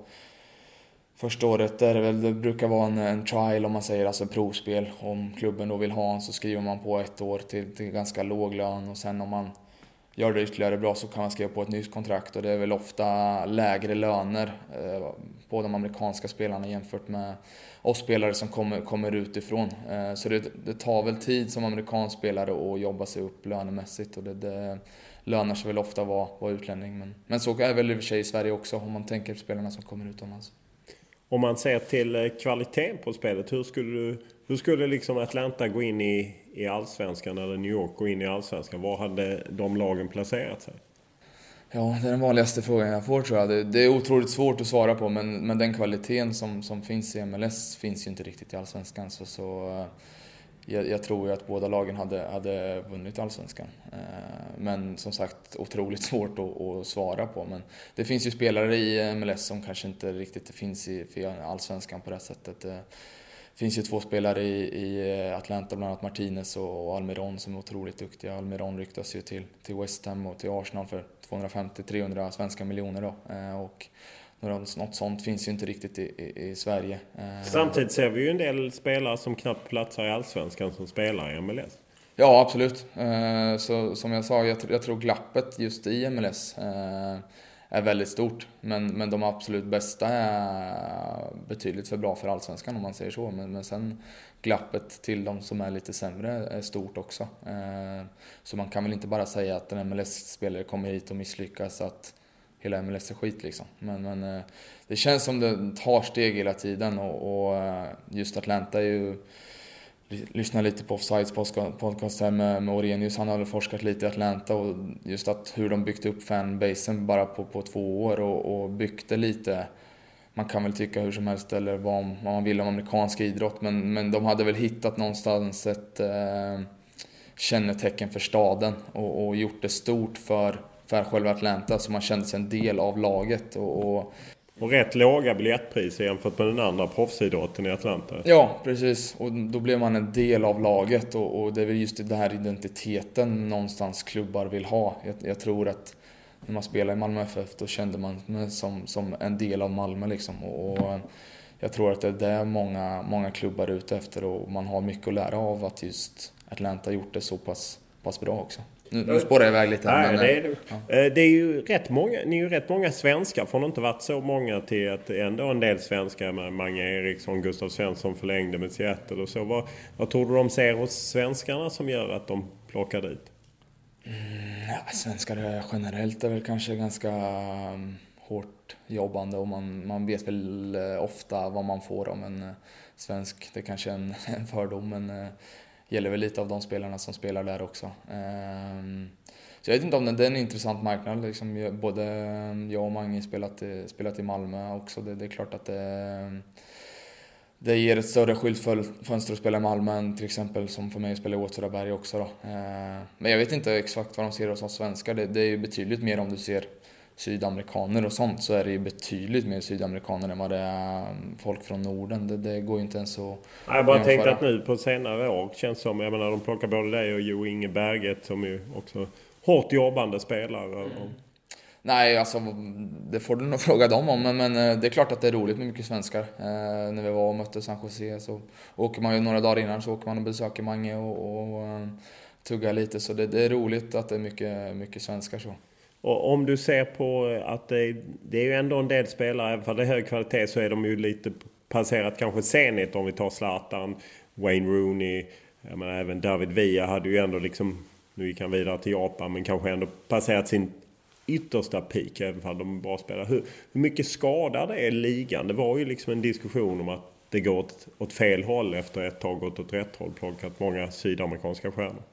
första året, det brukar vara en trial om man säger, alltså provspel. Om klubben då vill ha en så skriver man på 1 år till ganska låg lön, och sen om man gör det ytterligare bra så kan man skriva på ett nytt kontrakt, och det är väl ofta lägre löner på de amerikanska spelarna jämfört med oss spelare som kommer utifrån. Så det tar väl tid som amerikansk spelare att jobba sig upp lönemässigt, och det lönar sig väl ofta vara utlänning. Men så är det väl i och för sig i Sverige också, om man tänker på spelarna som kommer utomlands. Om man ser till kvaliteten på spelet, hur skulle liksom Atlanta gå in i Allsvenskan, eller New York gå in i Allsvenskan? Var hade de lagen placerat sig? Ja, det är den vanligaste frågan jag får, tror jag. Det är otroligt svårt att svara på, men den kvaliteten som finns i MLS finns ju inte riktigt i Allsvenskan. Så jag tror ju att båda lagen hade vunnit Allsvenskan. Men som sagt, otroligt svårt att svara på. Men det finns ju spelare i MLS som kanske inte riktigt finns i Allsvenskan på det sättet. Det finns ju 2 spelare i Atlanta, bland annat Martinez och Almiron, som är otroligt duktiga. Almiron ryktas ju till West Ham och till Arsenal för 250-300 svenska miljoner då. Och något sånt finns ju inte riktigt i Sverige. Samtidigt ser vi ju en del spelare som knappt platsar i Allsvenskan som spelar i MLS. Ja, absolut. Så som jag sa, jag tror glappet just i MLS är väldigt stort. Men de absolut bästa är betydligt för bra för Allsvenskan, om man säger så. Men sen glappet till de som är lite sämre är stort också. Så man kan väl inte bara säga att en MLS-spelare kommer hit och misslyckas, att hela MLS är skit liksom. Men det känns som det tar steg hela tiden, och just Atlanta är ju, lyssna lite på Offsides podcast här med Orenius, han har forskat lite i Atlanta, och just att hur de byggt upp fanbasen bara på 2 år och byggt det lite man kan väl tycka hur som helst eller vad man vill om amerikansk idrott, men de hade väl hittat någonstans ett kännetecken för staden och gjort det stort för själva Atlanta, så man kände sig en del av laget. Och rätt låga biljettpriser jämfört med den andra proffsidrotten i Atlanta. Ja, precis. Och då blev man en del av laget och det är väl just den här identiteten någonstans klubbar vill ha. Jag tror att när man spelade i Malmö FF då kände man som en del av Malmö liksom. Och jag tror att det är många klubbar ute efter, och man har mycket att lära av att just Atlanta gjort det så pass bra också. Nu spårar jag iväg lite här. Det är ju rätt många, ni är ju rätt många svenskar, får det inte varit så många till att ändå en del svenskar med Mange Eriksson, Gustav Svensson förlängde med Seattle och så. Vad tror du de ser hos svenskarna som gör att de plockar dit? Svenskar generellt är väl kanske ganska hårt jobbande, och man vet väl ofta vad man får om en svensk. Det är kanske en fördom, men gäller väl lite av de spelarna som spelar där också. Så jag vet inte om det är en intressant marknad. Liksom, både jag och Mange spelat i Malmö också. Det är klart att det ger ett större skyltfönster att spela i Malmö än till exempel som för mig att spela i Åtvidaberg också då. Men jag vet inte exakt vad de ser hos oss svenskar. Det är ju betydligt mer om du ser sydamerikaner och sånt, så är det ju betydligt mer sydamerikaner än vad det är folk från Norden. Det går ju inte ens att jag bara tänkte att nu på senare år känns som, jag menar, de plockar både dig och Jo Inge Berget som ju också hårt jobbande spelare. Nej, alltså det får du nog fråga dem om, men det är klart att det är roligt med mycket svenskar. När vi var och mötte San Jose så åker man ju några dagar innan, så åker man och besöker Mange och tuggar lite, så det är roligt att det är mycket svenskar så. Och om du ser på att det är ju ändå en del spelare, även för det är hög kvalitet så är de ju lite passerat kanske senigt, om vi tar Zlatan, Wayne Rooney, jag menar, även David Villa hade ju ändå liksom, nu gick han vidare till Japan, men kanske ändå passerat sin yttersta peak, även för de är bra spelare. Hur mycket skadade är ligan? Det var ju liksom en diskussion om att det går åt fel håll efter ett tag gått åt rätt håll, plockat många sydamerikanska stjärnor.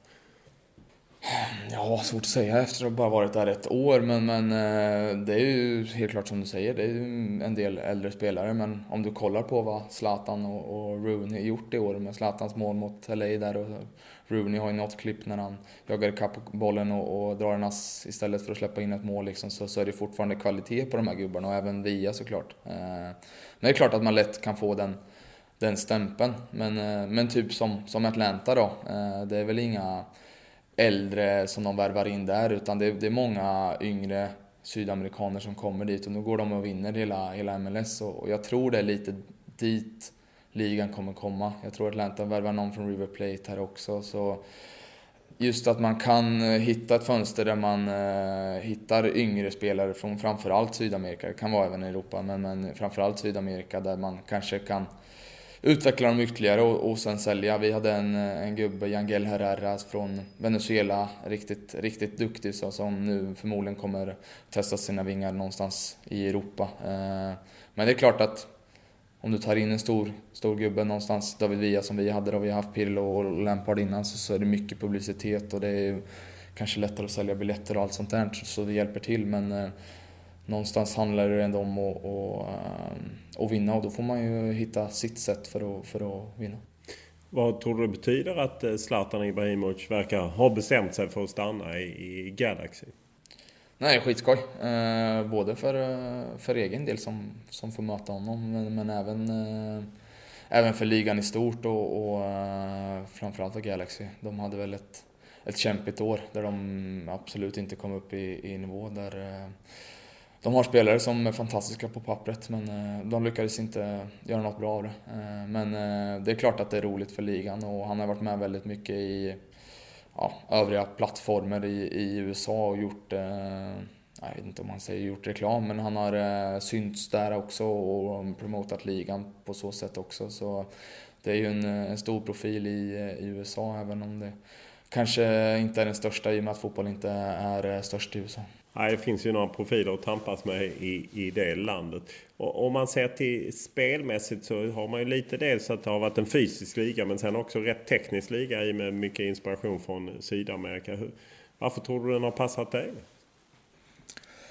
Ja, svårt att säga efter att bara varit där ett år, men det är ju helt klart som du säger, det är ju en del äldre spelare, men om du kollar på vad Zlatan och Rooney gjort i år med Zlatans mål mot LA där, och Rooney har ju något klipp när han jagar ikapp bollen och drar en ass istället för att släppa in ett mål liksom, så är det fortfarande kvalitet på de här gubbarna, och även Via såklart. Men det är klart att man lätt kan få den stämpeln, men typ som Atlanta då, det är väl inga äldre som de värvar in där, utan det är många yngre sydamerikaner som kommer dit, och nu går de och vinner hela MLS, och jag tror det är lite dit ligan kommer komma. Jag tror Atlanta värvar någon från River Plate här också, så just att man kan hitta ett fönster där man hittar yngre spelare från framförallt Sydamerika, det kan vara även Europa, men framförallt Sydamerika, där man kanske kan utveckla dem ytterligare och sen sälja. Vi hade en gubbe, Yangel Herrera från Venezuela, riktigt duktig, så som nu förmodligen kommer testa sina vingar någonstans i Europa. Men det är klart att om du tar in en stor gubbe någonstans, David Villa som vi hade, och vi har haft Pirlo och Lampard innan, så är det mycket publicitet, och det är kanske lättare att sälja biljetter och allt sånt där, så det hjälper till, men någonstans handlar det ändå om att vinna, och då får man ju hitta sitt sätt för att vinna. Vad tror du det betyder att Zlatan Ibrahimovic verkar ha bestämt sig för att stanna i Galaxy? Nej, skitskoj. Både för egen del som får möta honom, men även för ligan i stort och framförallt för Galaxy. De hade väl ett kämpigt år där de absolut inte kom upp i nivå, där de har spelare som är fantastiska på pappret, men de lyckades inte göra något bra av det. Men det är klart att det är roligt för ligan, och han har varit med väldigt mycket i övriga plattformar i USA och gjort, jag vet inte om man säger gjort reklam, men han har synts där också och promotat ligan på så sätt också. Så det är ju en stor profil i USA, även om det kanske inte är den största i och med att fotboll inte är störst i USA. Nej, det finns ju några profiler att tampas med i det landet. Och om man ser till spelmässigt så har man ju lite dels att det har varit en fysisk liga, men sen också rätt teknisk liga i med mycket inspiration från Sydamerika. Varför tror du den har passat dig?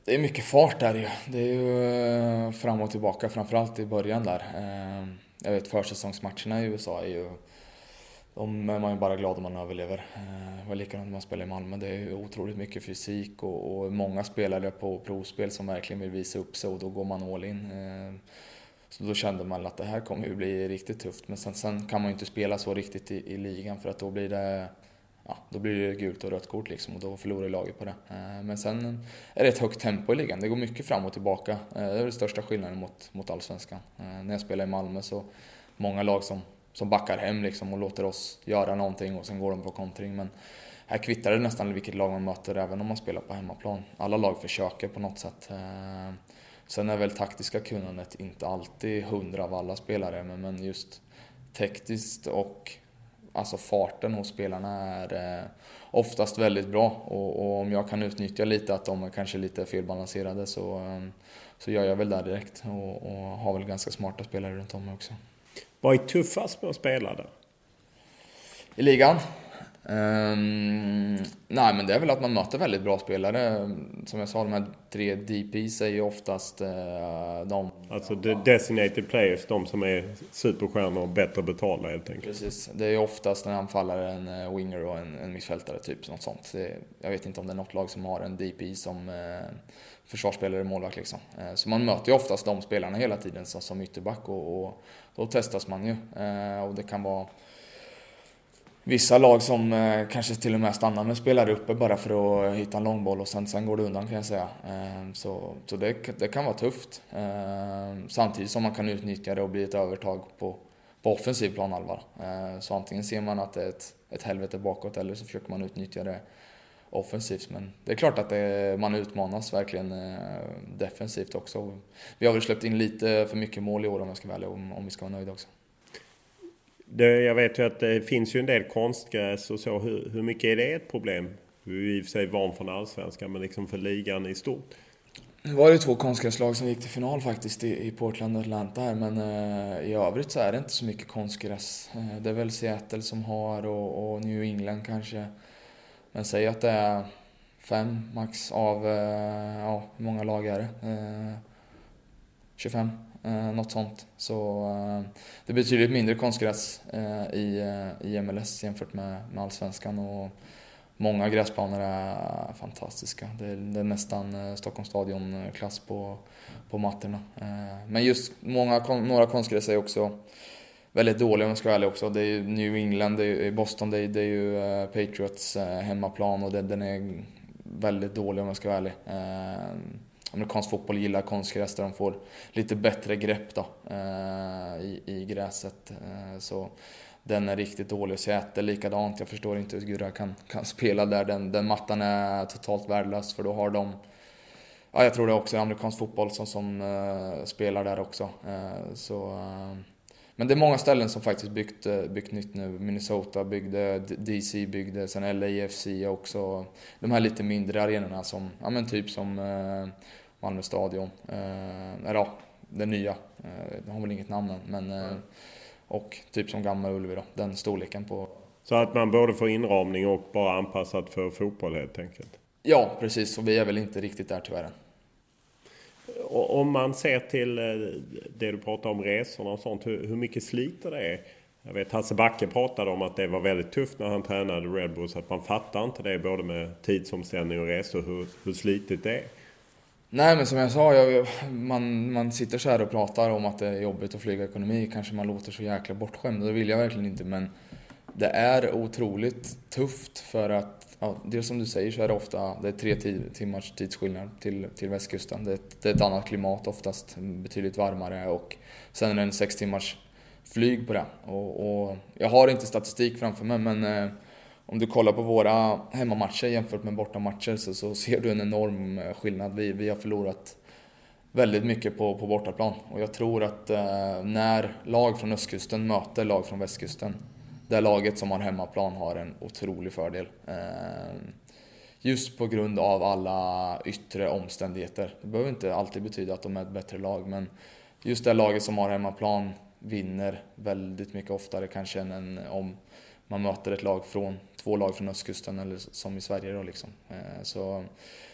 Det är mycket fart där ju. Det är ju fram och tillbaka, framförallt i början där. Jag vet försäsongsmatcherna i USA är ju... De är man ju bara glad om man överlever. Det var likadant när man spelar i Malmö. Det är ju otroligt mycket fysik och många spelare på provspel som verkligen vill visa upp sig och då går man all in. Så då kände man att det här kommer ju bli riktigt tufft. Men sen kan man ju inte spela så riktigt i ligan för att då blir det gult och rött kort liksom och då förlorar laget på det. Men sen är det ett högt tempo i ligan. Det går mycket fram och tillbaka. Det är den största skillnaden mot allsvenskan. När jag spelar i Malmö så många lag som backar hem liksom och låter oss göra någonting och sen går de på kontring. Men här kvittar det nästan vilket lag man möter även om man spelar på hemmaplan. Alla lag försöker på något sätt. Sen är väl taktiska kunnandet inte alltid 100 av alla spelare, men just tekniskt och alltså farten hos spelarna är oftast väldigt bra. Och om jag kan utnyttja lite att de är kanske lite felbalanserade så gör jag väl där direkt och har väl ganska smarta spelare runt om mig också. Vad är tuffast med att spela där? I ligan? Nej, men det är väl att man möter väldigt bra spelare. Som jag sa, de här 3 DPs är ju oftast de... Alltså the designated players, de som är superstjärnor och bättre betalda helt enkelt. Precis, det är ju oftast en anfallare, en winger och en mittfältare typ, något sånt. Jag vet inte om det är något lag som har en DP som försvarsspelare och målvakt liksom. Så man möter ju oftast de spelarna hela tiden som ytterback och då testas man ju. Och det kan vara vissa lag som kanske till och med stannar med spelare uppe bara för att hitta en långboll och sen går det undan kan jag säga. Så det kan vara tufft. Samtidigt som man kan utnyttja det och bli ett övertag på offensiv planhalva. Så antingen ser man att det är ett helvete bakåt eller så försöker man utnyttja det offensivt. Men det är klart att man utmanas verkligen defensivt också. Vi har väl släppt in lite för mycket mål i år om jag ska välja om vi ska vara nöjda också. Jag vet ju att det finns ju en del konstgräs och så. Hur mycket är det ett problem? Du är i och för sig van från allsvenskan, men liksom för ligan i stort. Det var ju 2 konstgräslag som gick till final faktiskt i Portland och Atlanta här, men i övrigt så är det inte så mycket konstgräs. Det är väl Seattle som har och New England kanske. Men säg att det är 5 max av, hur många lag är det? 25. Något sånt. Så det blir betydligt mindre konstgräs i MLS jämfört med allsvenskan och många gräsplaner är fantastiska. Det är nästan Stockholms stadion-klass på mattorna. Men just några konstgräs är också väldigt dåliga om jag ska vara ärlig också. Det är ju New England, det är Boston, det är ju Patriots hemmaplan och den är väldigt dålig om jag ska vara ärlig. Amerikansk fotboll gillar konstgräs där de får lite bättre grepp då, i gräset. Så den är riktigt dålig. Seattle likadant. Jag förstår inte hur Gurra kan spela där. Den mattan är totalt värdelös för då har de... Ja, jag tror det är också amerikansk fotboll som spelar där också. Men det är många ställen som faktiskt byggt nytt nu. Minnesota byggde, DC byggde, sen LAFC också. De här lite mindre arenorna som, typ som Malmö stadion. Eller det nya. Det har väl inget namn än, men och typ som Gamla Ullevi då, den storleken på. Så att man både får inramning och bara anpassat för fotboll helt enkelt. Ja, precis. Och vi är väl inte riktigt där tyvärr. Om man ser till det du pratar om resorna och sånt, hur mycket sliter det är? Jag vet Hasse Backe pratade om att det var väldigt tufft när han tränade Red Bulls, att man fattar inte det både med tidsomställning och resor, hur slitigt det är. Nej, men som jag sa, man sitter så här och pratar om att det är jobbigt att flyga ekonomi. Kanske man låter så jäkla bortskämd, det vill jag verkligen inte. Men det är otroligt tufft för att, det som du säger så är det ofta, det är 3 timmars tidsskillnad till västkusten. Det är ett annat klimat, oftast betydligt varmare och sen är det en 6 timmars flyg på det. Och jag har inte statistik framför mig, men om du kollar på våra hemmamatcher jämfört med bortamatcher så ser du en enorm skillnad. Vi har förlorat väldigt mycket på bortaplan. Och jag tror att när lag från östkusten möter lag från västkusten, det laget som har hemmaplan har en otrolig fördel. Just på grund av alla yttre omständigheter. Det behöver inte alltid betyda att de är ett bättre lag, men just det laget som har hemmaplan vinner väldigt mycket oftare kanske än om man möter 2 lag från östkusten eller som i Sverige då liksom. Så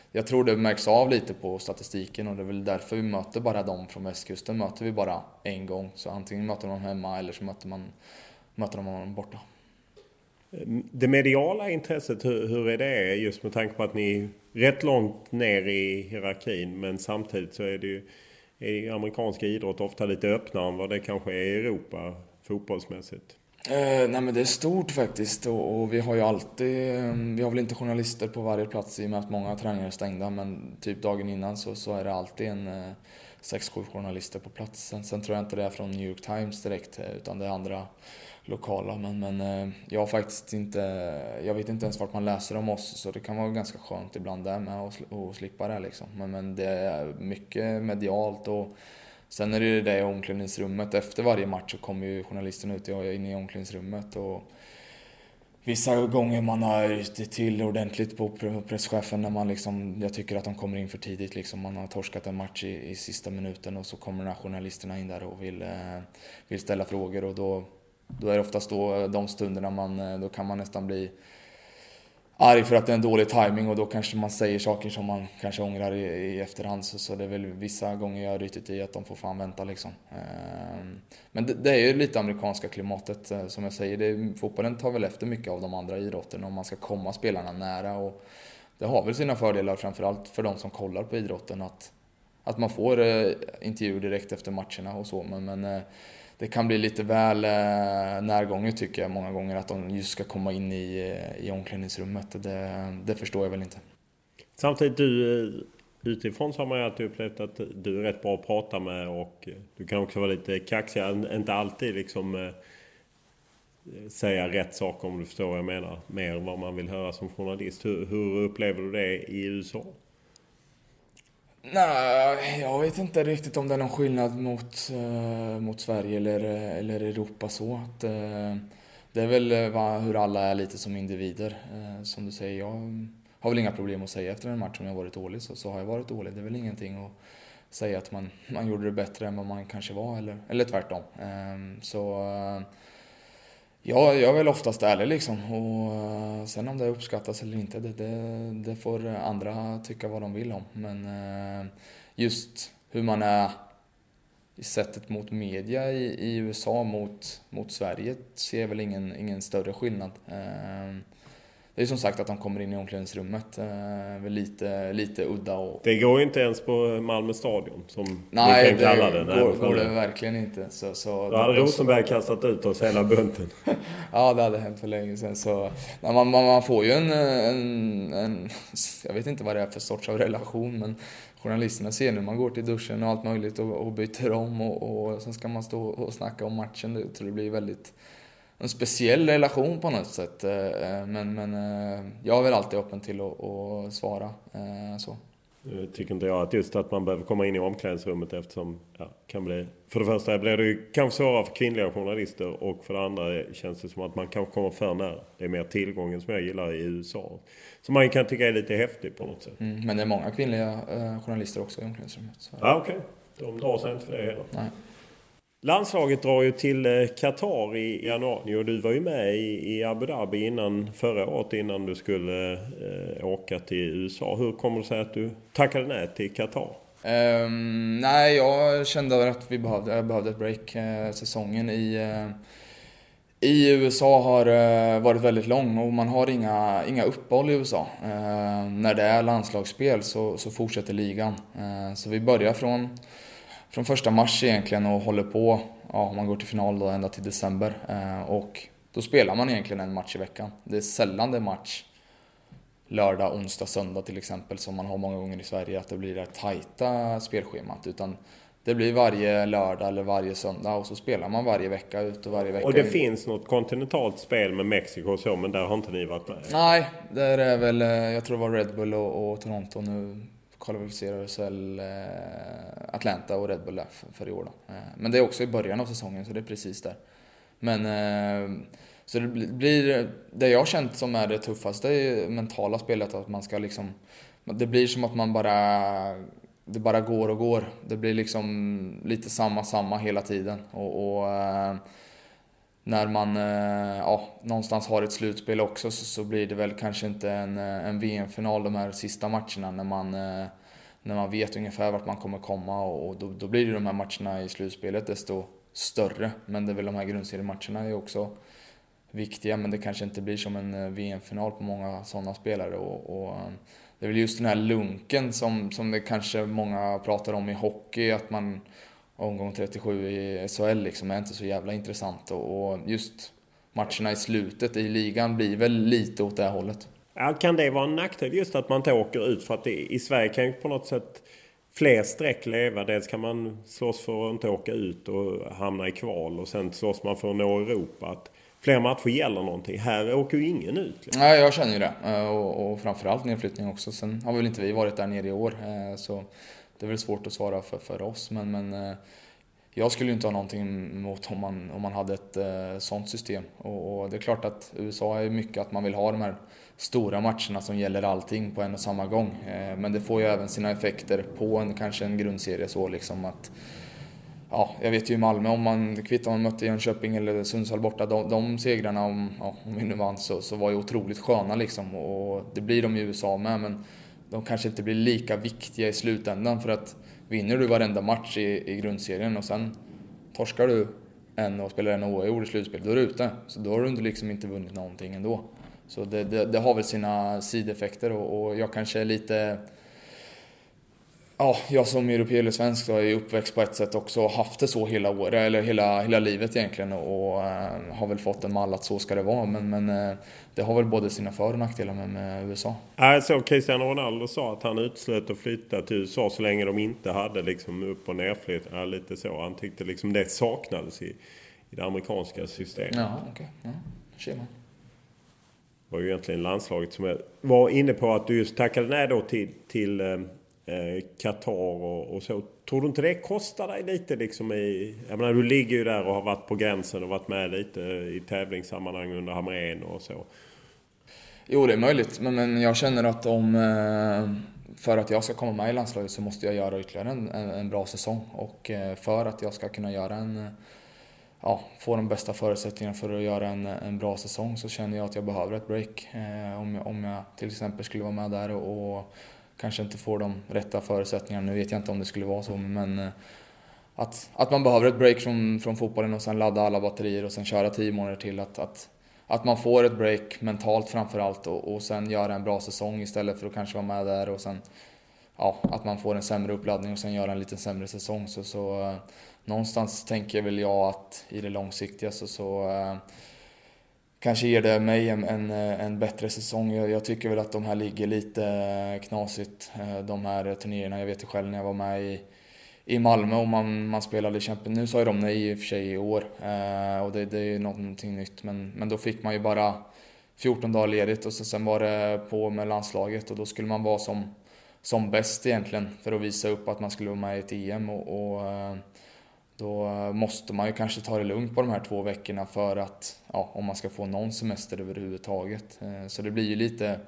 jag tror det märks av lite på statistiken, och det är väl därför vi möter bara dem från västkusten. Möter vi bara en gång, så antingen möter de hemma eller så möter de dem borta. Det mediala intresset, hur är det just med tanke på att ni är rätt långt ner i hierarkin, men samtidigt så är det ju i amerikanska idrott ofta lite öppnare än vad det kanske är i Europa fotbollsmässigt? Nej, men det är stort faktiskt, och vi har ju alltid, vi har väl inte journalister på varje plats i och med att många träningar är stängda, men typ dagen innan så är det alltid 6-7 journalister på plats. Sen tror jag inte det är från New York Times direkt, utan det är andra lokala, men jag har faktiskt inte, jag vet inte ens vart man läser om oss, så det kan vara ganska skönt ibland där med att slippa det liksom. Men det är mycket medialt, och sen är det i omklädningsrummet. Efter varje match så kommer ju journalisten ut in i omklädningsrummet, och vissa gånger man har rytit till ordentligt på presschefen när man liksom, jag tycker att de kommer in för tidigt liksom. Man har torskat en match i sista minuten, och så kommer de här journalisterna in där och vill ställa frågor, och då är det oftast de stunderna då kan man nästan bli arg för att det är en dålig timing, och då kanske man säger saker som man kanske ångrar i efterhand. Så det är väl vissa gånger jag har rytit i att de får fan vänta liksom. Men det är ju lite amerikanska klimatet, som jag säger. Fotbollen tar väl efter mycket av de andra idrotterna om man ska komma spelarna nära, och det har väl sina fördelar framförallt för de som kollar på idrotten att man får intervju direkt efter matcherna och så, men det kan bli lite väl närgånget tycker jag många gånger, att de just ska komma in i omklädningsrummet. Det förstår jag väl inte. Samtidigt utifrån så har man ju alltid upplevt att du är rätt bra att prata med, och du kan också vara lite kaxig, inte alltid liksom säga rätt saker, om du förstår vad jag menar, mer vad man vill höra som journalist. Hur upplever du det i USA? Nej, jag vet inte riktigt om det är någon skillnad mot Sverige eller Europa så. Att, det är väl hur alla är lite som individer. Som du säger, jag har väl inga problem att säga efter en match om jag har varit dålig, så har jag varit dålig. Det är väl ingenting att säga att man gjorde det bättre än vad man kanske var, eller tvärtom. Jag är väl oftast ärlig liksom, och sen om det uppskattas eller inte, det får andra tycka vad de vill om. Men just hur man är i sättet mot media i USA mot Sverige ser väl ingen större skillnad. Det är som sagt att de kommer in i omklädningsrummet väl lite udda. Och det går ju inte ens på Malmö stadion som nej, vi kan kalla det. Nej, det går det verkligen inte. Så då hade Rosenberg kastat ut oss hela bunten. Ja, det hade hänt för länge sedan. Så, man får ju en jag vet inte vad det är för sorts av relation, men journalisterna ser nu man går till duschen och allt möjligt och byter om, och sen ska man stå och snacka om matchen. Jag tror det blir väldigt en speciell relation på något sätt, men jag är väl alltid öppen till att svara så. Tycker inte jag att just att man behöver komma in i omklädningsrummet, eftersom kan bli, för det första blir det ju kanske svårare för kvinnliga journalister, och för det andra känns det som att man kanske kommer för nära. Det är mer tillgången som jag gillar i USA, som man kan tycka är lite häftig på något sätt. Men det är många kvinnliga journalister också i omklädningsrummet. Okej. De drar sig inte för det heller. Nej. Landslaget drar ju till Qatar i januari, och du var ju med i Abu Dhabi förra året innan du skulle åka till USA. Hur kommer det sig att du tackade nej till Qatar? Nej, jag kände att jag behövde ett break. Säsongen i USA har varit väldigt lång, och man har inga uppehåll i USA. När det är landslagsspel så fortsätter ligan. Så vi börjar från 1 mars egentligen och håller på, man går till final då ända till december, och då spelar man egentligen en match i veckan. Det är sällan det är match lördag, onsdag, söndag till exempel, som man har många gånger i Sverige, att det blir det tajta spelschemat, utan det blir varje lördag eller varje söndag, och så spelar man varje vecka ut och varje vecka. Och det finns något kontinentalt spel med Mexiko och så, men där har inte ni varit med? Nej, där är väl, jag tror det var Red Bull och Toronto nu. Kvalificerades väl Atlanta och Red Bull för i år då. Men det är också i början av säsongen, så det är precis där. Men så det blir det jag känt som är det tuffaste i mentala spelet, att man ska liksom, det blir som att det bara går och går. Det blir liksom lite samma hela tiden, och när man någonstans har ett slutspel också, så blir det väl kanske inte en VM-final de här sista matcherna när man vet ungefär vart man kommer komma, och då blir det de här matcherna i slutspelet desto större. Men det är väl de här grundseriematcherna är också viktiga, men det kanske inte blir som en VM-final på många sådana spelare, och det är väl just den här lunken som det kanske många pratar om i hockey, att man omgång 37 i SHL liksom är inte så jävla intressant, och just matcherna i slutet i ligan blir väl lite åt det här hållet. Ja, kan det vara en nackdel just att man inte åker ut? För att i Sverige kan ju på något sätt fler streck leva. Dels kan man slåss för att inte åka ut och hamna i kval, och sen slåss man för att nå Europa. Att fler matcher gäller någonting. Här åker ju ingen ut. Liksom. Nej, jag känner ju det. Och framförallt nedflyttning också. Sen har väl inte vi varit där nere i år. Så det är väl svårt att svara för oss. Men jag skulle ju inte ha någonting emot om man hade ett sånt system. Och det är klart att USA är mycket att man vill ha de här stora matcherna som gäller allting på en och samma gång. Men det får ju även sina effekter på kanske en grundserie, så liksom att ja, jag vet ju i Malmö, om man kvittar man mötte Jönköping eller Sundsvall borta, de segrarna om vi nu vann så var ju otroligt sköna liksom, och det blir de i USA med, men de kanske inte blir lika viktiga i slutändan, för att vinner du varenda match i grundserien och sen torskar du en och spelar en oavgjord i slutspel, då är du ute. Så då har du liksom inte vunnit någonting ändå. Så det har väl sina sideffekter, och jag kanske är lite... Ja, jag som europé eller svensk så är ju uppväxt på ett sätt också, haft det så hela året, eller hela livet egentligen, och har väl fått en mall att så ska det vara, men det har väl både sina för- och nackdelar med USA. Alltså Cristiano Ronaldo sa att han utslöt att flytta till USA så länge de inte hade liksom upp- och nerflytt, lite så. Han tyckte liksom det saknades i det amerikanska systemet. Ja, okej. Ja, ser man. Det var ju egentligen landslaget som jag var inne på, att du just tackade nej då till Qatar och så. Tror du inte det kostar dig lite liksom jag menar, du ligger ju där och har varit på gränsen och varit med lite i tävlingssammanhang under Hamrén och så. Jo, det är möjligt, men jag känner att för att jag ska komma med i landslaget så måste jag göra ytterligare en bra säsong, och för att jag ska kunna göra få de bästa förutsättningarna för att göra en bra säsong, så känner jag att jag behöver ett break. Om jag till exempel skulle vara med där och kanske inte får de rätta förutsättningarna. Nu vet jag inte om det skulle vara så, men att man behöver ett break från fotbollen och sen ladda alla batterier och sen köra 10 månader till. Att man får ett break mentalt framförallt, och sen göra en bra säsong istället för att kanske vara med där, och sen att man får en sämre uppladdning och sen göra en lite sämre säsong. Så någonstans tänker väl jag att i det långsiktiga så kanske ger det mig en bättre säsong. Jag tycker väl att de här ligger lite knasigt, de här turneringarna. Jag vet ju själv när jag var med i Malmö och man spelade i Champions. Nu sa ju de nej i och för sig i år, och det är ju någonting nytt. Men då fick man ju bara 14 dagar ledigt, och sen var det på med landslaget, och då skulle man vara som bäst egentligen för att visa upp att man skulle vara med i ett EM, och då måste man ju kanske ta det lugnt på de här 2 veckorna för att om man ska få någon semester överhuvudtaget. Så det blir ju lite...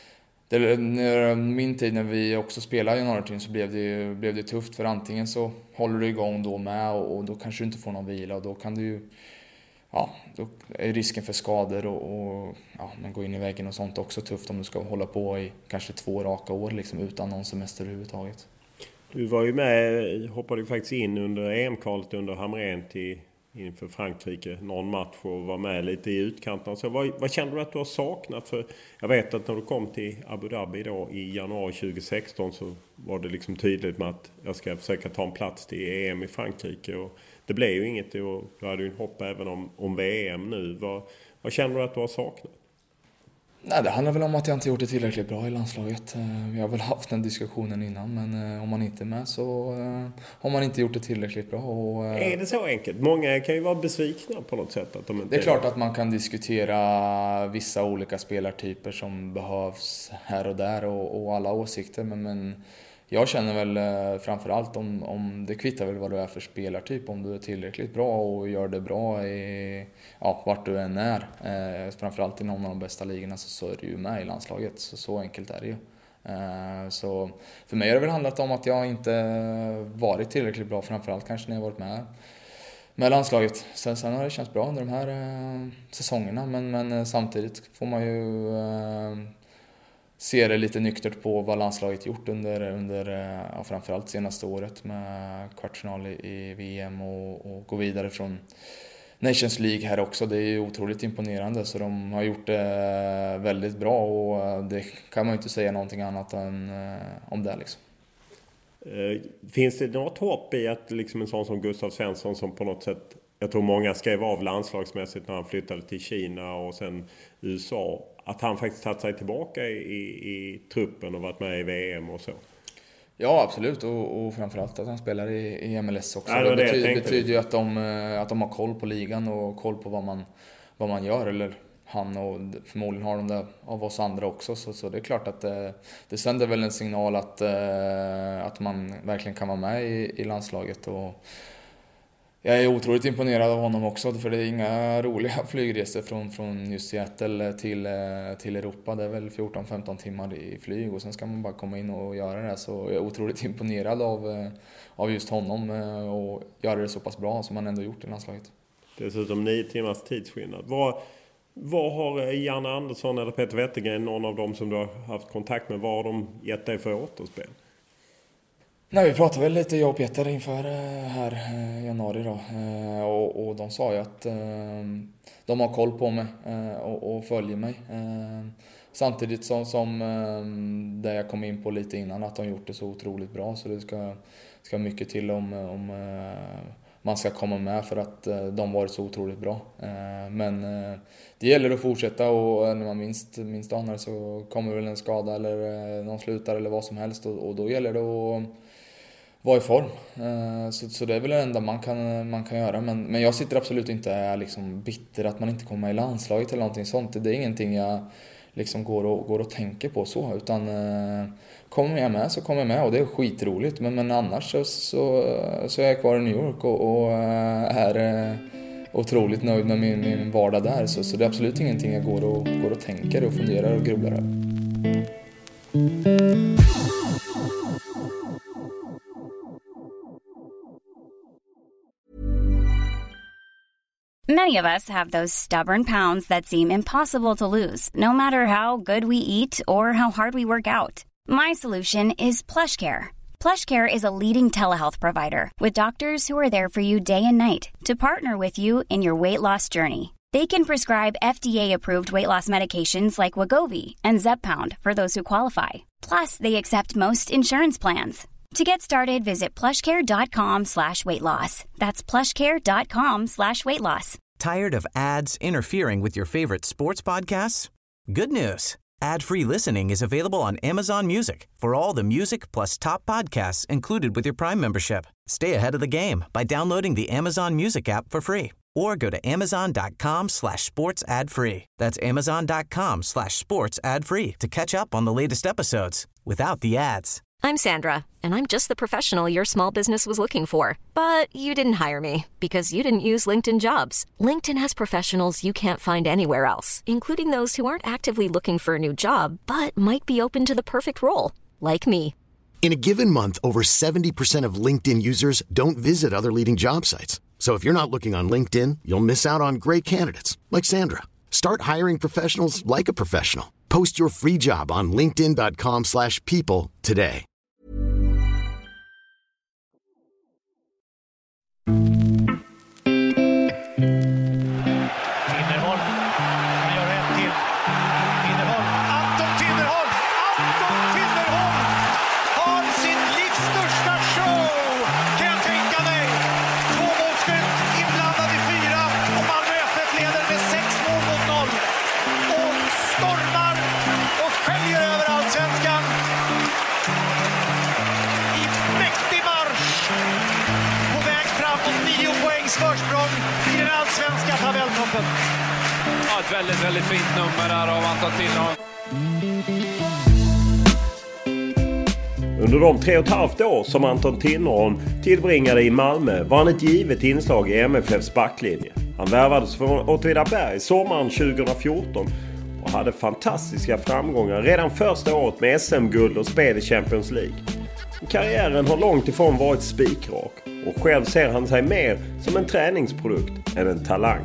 Min tid när vi också spelade i några så blev det tufft, för antingen så håller du igång då med, och då kanske du inte får någon vila, och då kan du ju... då är risken för skador och man går in i väggen och sånt också tufft om du ska hålla på i kanske 2 raka år liksom, utan någon semester överhuvudtaget. Du var ju med, hoppade ju faktiskt in under EM-kvalet under Hamrén inför Frankrike någon match, och var med lite i utkanten. Så vad kände du att du har saknat? För jag vet att när du kom till Abu Dhabi då i januari 2016 så var det liksom tydligt med att jag ska försöka ta en plats till EM i Frankrike, och det blev ju inget, och du hade ju en hopp även om VM nu. Vad känner du att du har saknat? Nej, det handlar väl om att jag inte gjort det tillräckligt bra i landslaget. Vi har väl haft den diskussionen innan, men om man inte är med så har man inte gjort det tillräckligt bra. Är det så enkelt? Många kan ju vara besvikna på något sätt. Att de inte det är klart att man kan diskutera vissa olika spelartyper som behövs här och där, och alla åsikter, men jag känner väl framförallt om det kvittar väl vad du är för spelartyp, om du är tillräckligt bra och gör det bra i vart du än är. Framförallt i någon av de bästa ligorna så är du ju med i landslaget, så enkelt är det ju. Så för mig har det väl handlat om att jag inte varit tillräckligt bra, framförallt kanske när jag varit med med landslaget. Sen har det känts bra under de här säsongerna, men samtidigt får man ju se det lite nyktert på vad landslaget gjort under framförallt senaste året med kvartsfinal i VM och gå vidare från Nations League här också. Det är ju otroligt imponerande, så de har gjort det väldigt bra och det kan man ju inte säga någonting annat än om det liksom. Finns det något hopp i att liksom en sån som Gustav Svensson, som på något sätt, jag tror många skrev av landslagsmässigt när han flyttade till Kina och sen USA, att han faktiskt tagit sig tillbaka i truppen och varit med i VM och så? Ja, absolut. Och framförallt att han spelar i MLS också. Ja, det betyder ju att de har koll på ligan och koll på vad man gör. Eller han, och förmodligen har de det av oss andra också. Så det är klart att det sänder väl en signal att man verkligen kan vara med i landslaget. Och jag är otroligt imponerad av honom också, för det är inga roliga flygresor från just Seattle till Europa. Det är väl 14-15 timmar i flyg och sen ska man bara komma in och göra det. Så jag är otroligt imponerad av just honom och göra det så pass bra som han ändå gjort i landslaget. Dessutom 9 timmars tidsskillnad. Vad har Janne Andersson eller Peter Wettergren, någon av dem som du har haft kontakt med, vad har de gett dig för återspel? Nej, vi pratade väl lite, jag och Peter, inför här januari då. Och de sa ju att de har koll på mig och följer mig. Samtidigt som det jag kom in på lite innan, att de gjort det så otroligt bra. Så det ska mycket till om man ska komma med, för att de varit så otroligt bra. Men det gäller att fortsätta, och när man minst anar så kommer väl en skada eller någon slutar eller vad som helst. Och då gäller det att vara i form. Så det är väl det enda man kan göra. Men jag sitter absolut inte liksom bitter att man inte kommer med i landslaget eller någonting sånt. Det är ingenting jag liksom går och tänker på så. Utan kommer jag med så kommer jag med, och det är skitroligt. Men annars så är jag kvar i New York och är otroligt nöjd med min vardag där. Så det är absolut ingenting jag går och tänker och funderar och grubblar över. Many of us have those stubborn pounds that seem impossible to lose, no matter how good we eat or how hard we work out. My solution is PlushCare. PlushCare is a leading telehealth provider with doctors who are there for you day and night to partner with you in your weight loss journey. They can prescribe FDA-approved weight loss medications like Wegovy and Zepbound for those who qualify. Plus, they accept most insurance plans. To get started, visit plushcare.com/weightloss. That's plushcare.com/weightloss. Tired of ads interfering with your favorite sports podcasts? Good news. Ad-free listening is available on Amazon Music for all the music plus top podcasts included with your Prime membership. Stay ahead of the game by downloading the Amazon Music app for free or go to amazon.com/sports ad free. That's amazon.com/sports ad free to catch up on the latest episodes without the ads. I'm Sandra, and I'm just the professional your small business was looking for. But you didn't hire me because you didn't use LinkedIn Jobs. LinkedIn has professionals you can't find anywhere else, including those who aren't actively looking for a new job, but might be open to the perfect role, like me. In a given month, over 70% of LinkedIn users don't visit other leading job sites. So if you're not looking on LinkedIn, you'll miss out on great candidates, like Sandra. Start hiring professionals like a professional. Post your free job on linkedin.com/people today. Ja, ett väldigt, väldigt fint nummer där av Anton Tinnerholm. Under de 3,5 år som Anton Tinnerholm tillbringade i Malmö var han ett givet inslag i MFFs backlinje. Han värvades från Åtvidaberg sommaren 2014 och hade fantastiska framgångar redan första året med SM-guld och spel i Champions League. Karriären har långt ifrån varit spikrak och själv ser han sig mer som en träningsprodukt än en talang.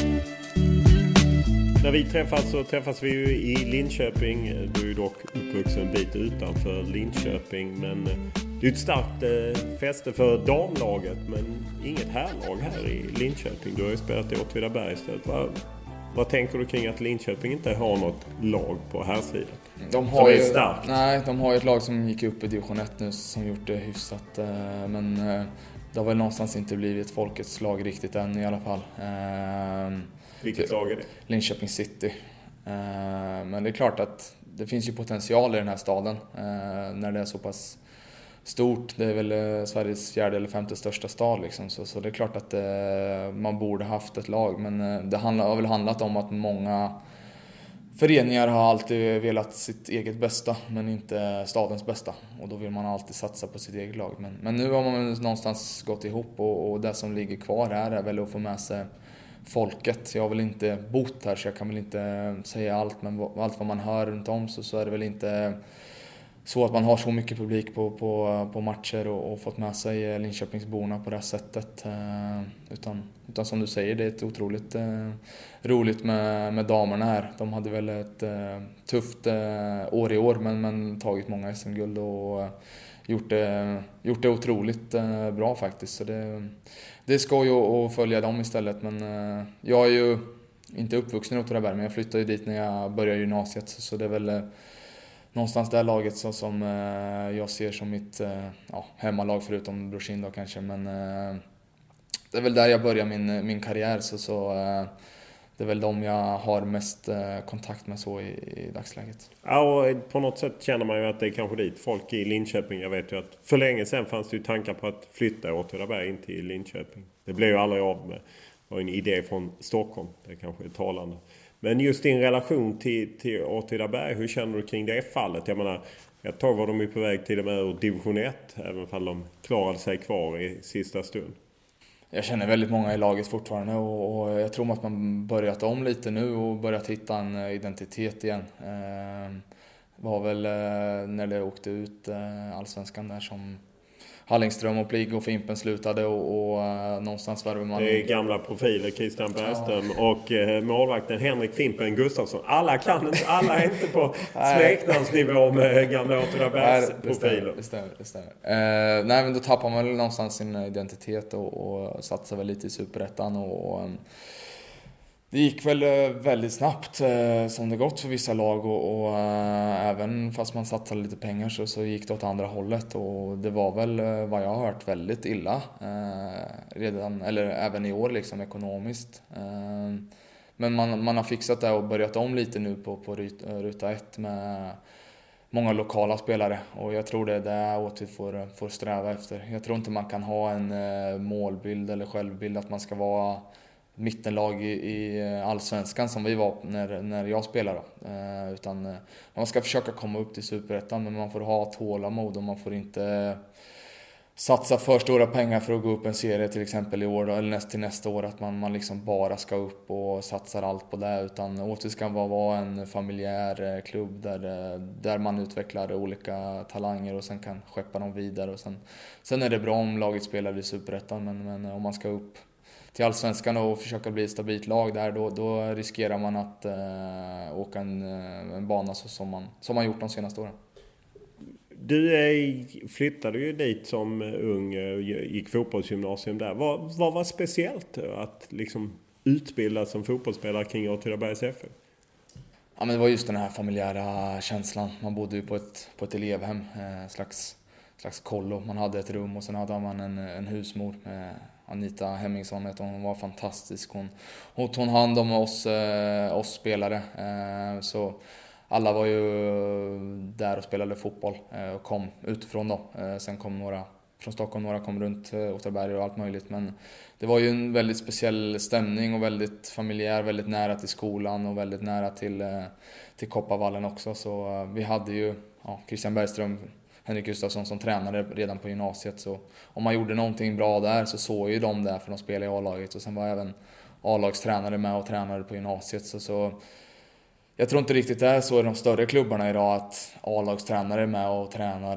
När vi träffas så träffas vi ju i Linköping. Du är ju dock uppvuxen en bit utanför Linköping, men det är ett starkt fäste för damlaget, men inget härlag här i Linköping. Du har ju spelat i Åtvidaberg istället. Vad tänker du kring att Linköping inte har något lag på här sidan? De har ju ett lag som gick upp i division 1 nu som gjort det hyfsat, men det har väl någonstans inte blivit folkets lag riktigt än i alla fall. Vilket lag är det? Linköping City. Men det är klart att det finns ju potential i den här staden när det är så pass stort. Det är väl Sveriges 4:e eller 5:e största stad liksom. Så det är klart att man borde haft ett lag, men det har väl handlat om att många föreningar har alltid velat sitt eget bästa, men inte stadens bästa, och då vill man alltid satsa på sitt eget lag. Men nu har man någonstans gått ihop, och det som ligger kvar här är väl att få med sig folket. Jag har väl inte bott här så jag kan väl inte säga allt, men allt vad man hör runt om så är det väl inte så att man har så mycket publik på matcher och fått med sig Linköpingsborna på det här sättet. Utan som du säger, det är ett otroligt roligt med damerna här. De hade väl ett tufft år i år, men tagit många SM-guld och gjort det otroligt bra faktiskt. Så det ska ju att följa dem istället. Men jag är ju inte uppvuxen i Åtvidaberg, men jag flyttade ju dit när jag började gymnasiet. Så det är väl någonstans det laget som jag ser som mitt hemmalag, förutom Brorsin då kanske. Men det är väl där jag börjar min karriär. Så det är väl de jag har mest kontakt med så i dagsläget. Ja, och på något sätt känner man ju att det är kanske dit folk i Linköping. Jag vet ju att för länge sedan fanns det ju tankar på att flytta Åtvidaberg in till Linköping. Det blev ju aldrig av med. Det var en idé från Stockholm. Det kanske är talande. Men just din relation till Åtvidaberg, hur känner du kring det fallet? Jag menar, ett tag var de ju på väg till och med ur division 1, även om de klarade sig kvar i sista stund. Jag känner väldigt många i laget fortfarande, och jag tror att man börjat om lite nu och börjat hitta en identitet igen. Var väl när det åkte ut allsvenskan där som Hallingström och Plig och Fimpen slutade, och någonstans värvade man... Det är gamla profiler, Christian Bergström och målvakten Henrik Fimpen Gustafsson. Alla är inte på smeknamnsnivå med gamla Åtvidabergs profiler. Det stämmer. Nej, men då tappar man väl någonstans sin identitet och satsar väl lite i Superettan, och det gick väl väldigt snabbt som det gått för vissa lag, och även fast man satsade lite pengar så gick det åt andra hållet, och det var väl vad jag har hört väldigt illa redan, eller även i år liksom ekonomiskt. Men man har fixat det och börjat om lite nu på ruta 1 med många lokala spelare, och jag tror det är det Åtvid får sträva efter. Jag tror inte man kan ha en målbild eller självbild att man ska vara mittenlag i allsvenskan som vi var när jag spelade. Utan man ska försöka komma upp till Superettan, men man får ha tålamod och man får inte satsa för stora pengar för att gå upp en serie till exempel i år då, eller nästa år, att man liksom bara ska upp och satsar allt på det, utan Åtvid ska vara en familjär klubb där man utvecklar olika talanger och sen kan skeppa dem vidare, och sen är det bra om laget spelar i Superettan, men om man ska upp till allsvenskan och försöka bli ett stabilt lag där, då riskerar man att åka en bana som man gjort de senaste åren. Du flyttade ju dit som ung, gick fotbollsgymnasium där. Vad var speciellt att liksom utbilda som fotbollsspelare kring Åtvidabergs FF? Ja, men det var just den här familjära känslan. Man bodde ju på ett elevhem, slags kollo. Man hade ett rum och sen hade man en husmor med Anita Hemmingsson. Hon var fantastisk. Hon tog hand om oss spelare. Så alla var ju där och spelade fotboll och kom utifrån då. Sen kom några från Stockholm, några kom runt Åtvidaberg och allt möjligt. Men det var ju en väldigt speciell stämning och väldigt familjär, väldigt nära till skolan och väldigt nära till Kopparvallen också. Så vi hade ju Christian Bergström, Henrik Gustafsson som tränare redan på gymnasiet. Så om man gjorde någonting bra där så såg ju de där, för de spelade i A-laget. Och sen var även A-lagstränare med och tränade på gymnasiet. Så jag tror inte riktigt det är så i de större klubbarna idag att A-lagstränare är med och tränar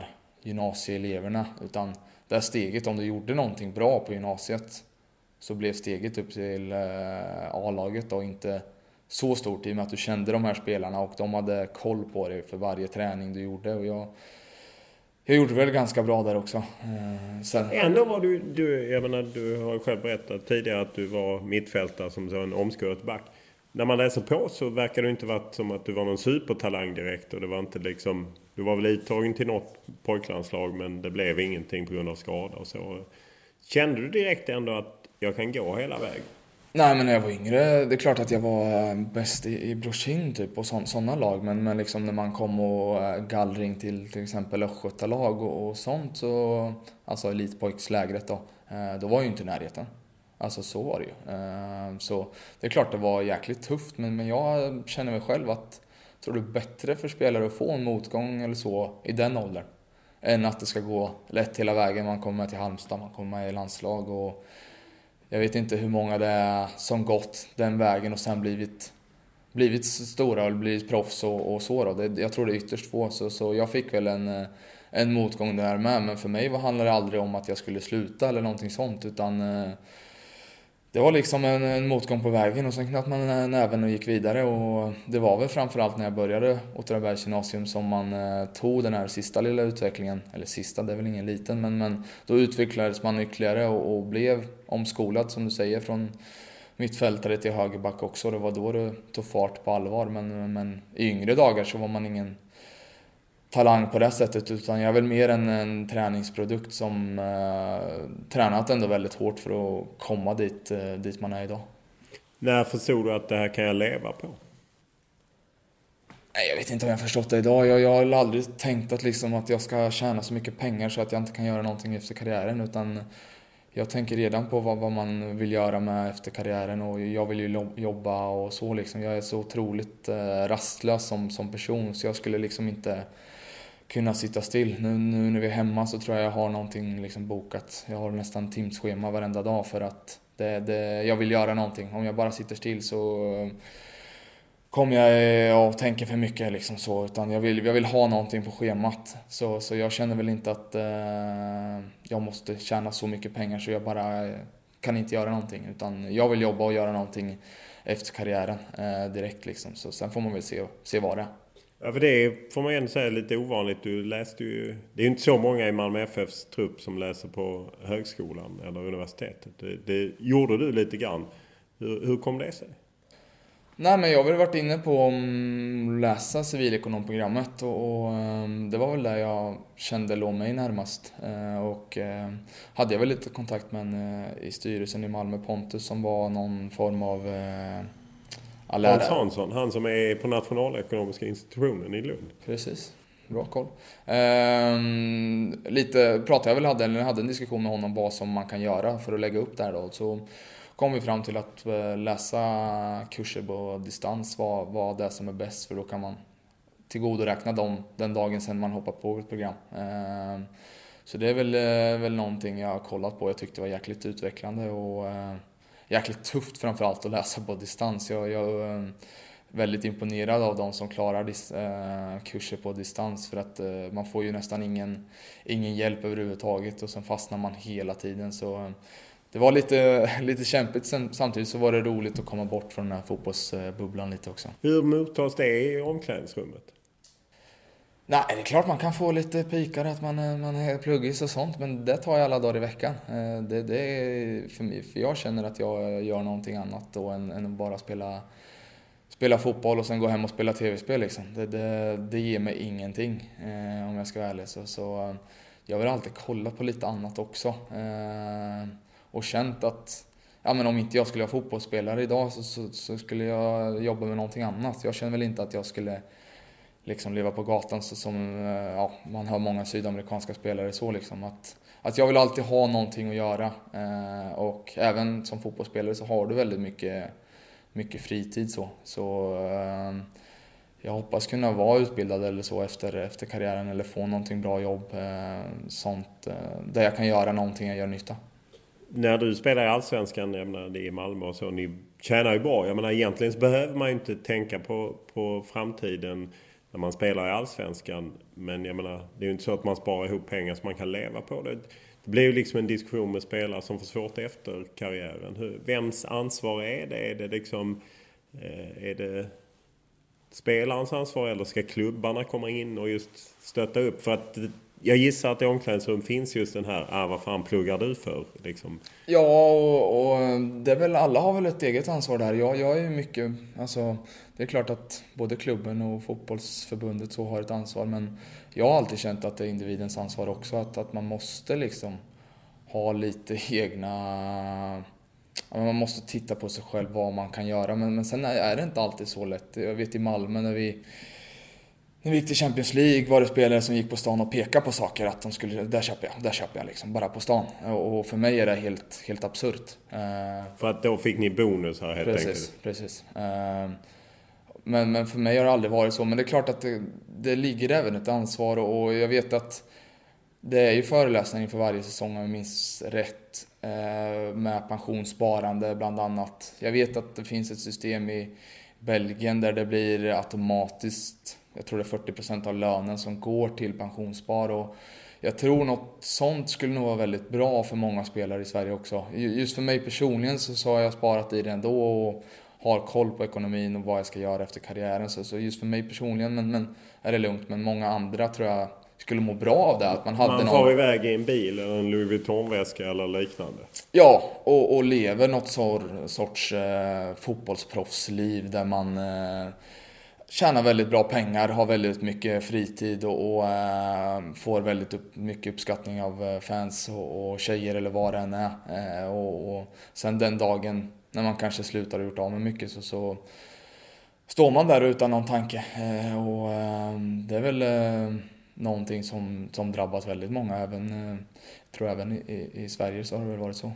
gymnasieeleverna, utan det här steget, om du gjorde någonting bra på gymnasiet så blev steget upp till A-laget och inte så stort i och med att du kände de här spelarna och de hade koll på dig för varje träning du gjorde. Och jag gjorde väl ganska bra där också. Sen... Ändå var jag menar, du har själv berättat tidigare att du var mittfältare som så en omskuret back. När man läser på så verkar det inte varit som att du var någon supertalang direkt. Och det var inte liksom, du var väl uttagen till något pojklandslag men det blev ingenting på grund av skada och så. Kände du direkt ändå att jag kan gå hela vägen? Nej, men när jag var yngre, det är klart att jag var bäst i Broshin typ och sådana lag. Men liksom när man kom och gallring till exempel Östgötalag och sånt, så, alltså elitpojkslägret då var ju inte i närheten. Alltså så var det ju. Så det är klart det var jäkligt tufft, men jag känner mig själv att tror det är bättre för spelare att få en motgång eller så i den åldern än att det ska gå lätt hela vägen. Man kommer till Halmstad, man kommer i landslag och jag vet inte hur många det är som gått den vägen och sen blivit stora och blivit proffs och så då. Jag tror det är ytterst få, så jag fick väl en motgång där med, men för mig handlade det aldrig om att jag skulle sluta eller någonting sånt, utan det var liksom en motgång på vägen och sen knöt man näven och gick vidare. Och det var väl framförallt när jag började Åtvidabergs gymnasium som man tog den här sista lilla utvecklingen. Eller sista, det är väl ingen liten, men då utvecklades man ytterligare och blev omskolad som du säger från mittfältare till högerback också. Det var då det tog fart på allvar, men i yngre dagar så var man ingen talang på det sättet, utan jag är väl mer en träningsprodukt som tränat ändå väldigt hårt för att komma dit man är idag. När förstod du att det här kan jag leva på? Nej, jag vet inte om jag har förstått det idag. Jag har aldrig tänkt att jag ska tjäna så mycket pengar så att jag inte kan göra någonting efter karriären, utan jag tänker redan på vad man vill göra med efter karriären och jag vill ju jobba och så liksom. Jag är så otroligt rastlös som person, så jag skulle liksom inte kunna sitta still. Nu när vi är hemma så tror jag har någonting liksom bokat. Jag har nästan timschema varenda dag för att jag vill göra någonting. Om jag bara sitter still så kommer jag och tänker för mycket liksom så, utan jag vill ha någonting på schemat. Så jag känner väl inte att jag måste tjäna så mycket pengar så jag bara kan inte göra någonting, utan jag vill jobba och göra någonting efter karriären direkt liksom. Så sen får man väl se vad det är. Ja, för det får man ändå säga lite ovanligt. Du läste ju, det är ju inte så många i Malmö FFs trupp som läser på högskolan eller universitetet. Det gjorde du lite grann. Hur kom det sig? Nej, men jag har väl varit inne på att läsa civilekonomprogrammet och det var väl där jag kände låg mig närmast. Och hade jag väl lite kontakt med en i styrelsen i Malmö, Pontus, som var någon form av Hans Hansson, han som är på nationalekonomiska institutionen i Lund. Precis, bra koll. Lite pratade jag väl hade en diskussion med honom vad som man kan göra för att lägga upp där då. Så kom vi fram till att läsa kurser på distans vad det är som är bäst, för då kan man tillgodoräkna dem den dagen sen man hoppar på ett program. Så det är väl någonting jag har kollat på. Jag tyckte det var jäkligt utvecklande och jäkligt tufft framförallt att läsa på distans. Jag är väldigt imponerad av de som klarar kurser på distans, för att man får ju nästan ingen hjälp överhuvudtaget och sen fastnar man hela tiden. Så det var lite kämpigt. Samtidigt så var det roligt att komma bort från den här fotbollsbubblan lite också. Hur mottas det i omklädningsrummet? Nej, det är klart man kan få lite pikar att man är pluggis och sånt, men det tar jag alla dagar i veckan. Det är för mig, för jag känner att jag gör någonting annat då än att bara spela fotboll och sen gå hem och spela tv-spel liksom. Det ger mig ingenting om jag ska vara ärlig. Så jag vill alltid kolla på lite annat också. Och känt att men om inte jag skulle vara fotbollsspelare idag så skulle jag jobba med någonting annat. Jag känner väl inte att jag skulle liksom leva på gatan så som man har många sydamerikanska spelare så liksom. Att jag vill alltid ha någonting att göra. Och även som fotbollsspelare så har du väldigt mycket fritid så jag hoppas kunna vara utbildad eller så efter karriären eller få någonting bra jobb sånt där jag kan göra någonting jag gör nytta. När du spelar i Allsvenskan, jag menar, det är i Malmö och så, ni tjänar ju bra. Jag menar, egentligen så behöver man ju inte tänka på framtiden. när man spelar i Allsvenskan. Men jag menar, det är ju inte så att man sparar ihop pengar så man kan leva på det. Det blir ju liksom en diskussion med spelare som får svårt efter karriären. Vems ansvar är det? Är det spelarens ansvar eller ska klubbarna komma in och just stötta upp? För att jag gissar att i omklädningsrum finns just den här, vad fan pluggar du för? Liksom. Ja, och det är väl, alla har väl ett eget ansvar där. Jag är ju mycket, alltså det är klart att både klubben och fotbollsförbundet så har ett ansvar, men jag har alltid känt att det är individens ansvar också, att man måste liksom ha lite egna, man måste titta på sig själv vad man kan göra, men sen är det inte alltid så lätt. Jag vet i Malmö när vi gick till Champions League var det spelare som gick på stan och pekade på saker att de skulle, där köper jag liksom, bara på stan. Och för mig är det helt absurt. För att då fick ni bonus här helt enkelt. Precis. Men för mig har det aldrig varit så. Men det är klart att det ligger även ett ansvar, och jag vet att det är ju föreläsningar inför varje säsong om jag minns rätt, med pensionssparande bland annat. Jag vet att det finns ett system i Belgien där det blir automatiskt, jag tror det är 40% av lönen som går till pensionsspar, och jag tror något sånt skulle nog vara väldigt bra för många spelare i Sverige också. Just för mig personligen så har jag sparat i det ändå och har koll på ekonomin och vad jag ska göra efter karriären. Så just för mig personligen men är det lugnt, men många andra tror jag skulle må bra av det. Att man får iväg i en bil eller en Louis Vuitton-väska eller liknande. Ja, och lever något sorts fotbollsproffsliv där man tjänar väldigt bra pengar, har väldigt mycket fritid och får väldigt mycket uppskattning av fans och tjejer eller vad det än är. Och sen den dagen när man kanske slutar och gjort av med mycket så står man där utan någon tanke. Och det är väl någonting som drabbas väldigt många, även i Sverige så har det väl varit så.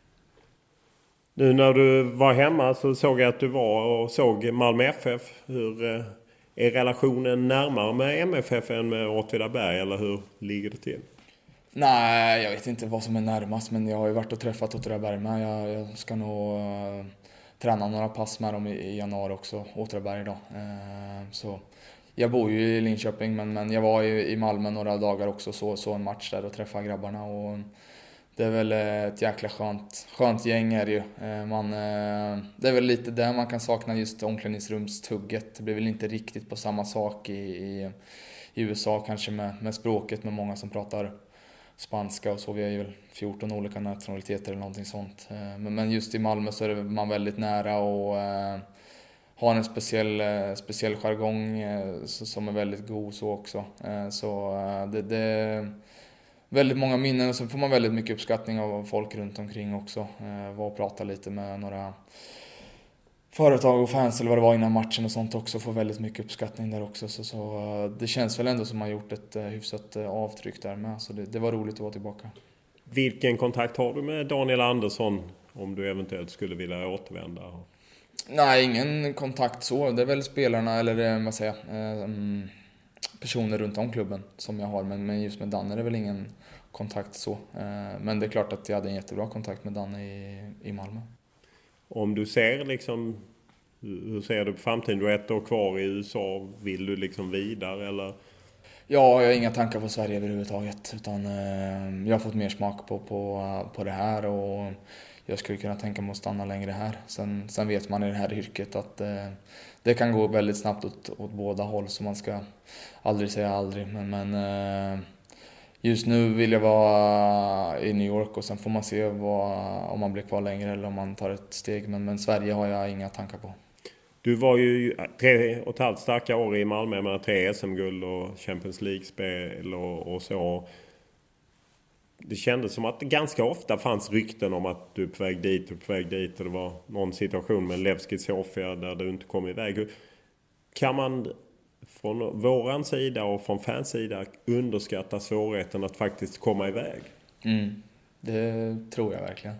Nu när du var hemma så såg jag att du var och såg Malmö FF. Hur är relationen närmare med MFF än med Åtvidaberg, eller hur ligger det till? Nej, jag vet inte vad som är närmast, men jag har ju varit och träffat Åtvidaberg med. Jag ska nog träna några pass med dem i januari också, Åtvidaberg då. Så jag bor ju i Linköping, men jag var ju i Malmö några dagar också, så en match där och träffade grabbarna, och det är väl ett jäkla skönt gäng är det ju. Det är väl lite där man kan sakna just omklädningsrumstugget. Det blir väl inte riktigt på samma sak i USA kanske med språket, med många som pratar spanska och så. Vi har ju väl 14 olika nationaliteter eller någonting sånt. Men just i Malmö så är man väldigt nära och har en speciell jargong som är väldigt god så också. Så det är väldigt många minnen, och så får man väldigt mycket uppskattning av folk runt omkring också. Var och prata lite med några företag och fans eller vad det var innan matchen och sånt också, får väldigt mycket uppskattning där också. Så det känns väl ändå som man gjort ett hyfsat avtryck där med. Så det var roligt att vara tillbaka. Vilken kontakt har du med Daniel Andersson om du eventuellt skulle vilja återvända? Nej, ingen kontakt så. Det är väl spelarna eller vad säger personer runt om klubben som jag har, men just med Danne är det väl ingen kontakt så. Men det är klart att jag hade en jättebra kontakt med Danne i Malmö. Om du ser liksom, hur ser du på framtiden? Du är 1 år kvar i USA, vill du liksom vidare eller? Ja, jag har inga tankar på Sverige överhuvudtaget, utan jag har fått mer smak på det här, och jag skulle kunna tänka mig att stanna längre här. Sen vet man i det här yrket att det kan gå väldigt snabbt åt båda håll, så man ska aldrig säga aldrig. Men just nu vill jag vara i New York, och sen får man se om man blir kvar längre eller om man tar ett steg. Men Sverige har jag inga tankar på. Du var ju 3,5 starka år i Malmö med 3 SM-guld och Champions League-spel och så. Det kändes som att det ganska ofta fanns rykten om att du är på väg dit och det var någon situation med Levski Sofia där du inte kom iväg. Kan man från våran sida och från fans sida underskatta svårigheten att faktiskt komma iväg? Det tror jag verkligen.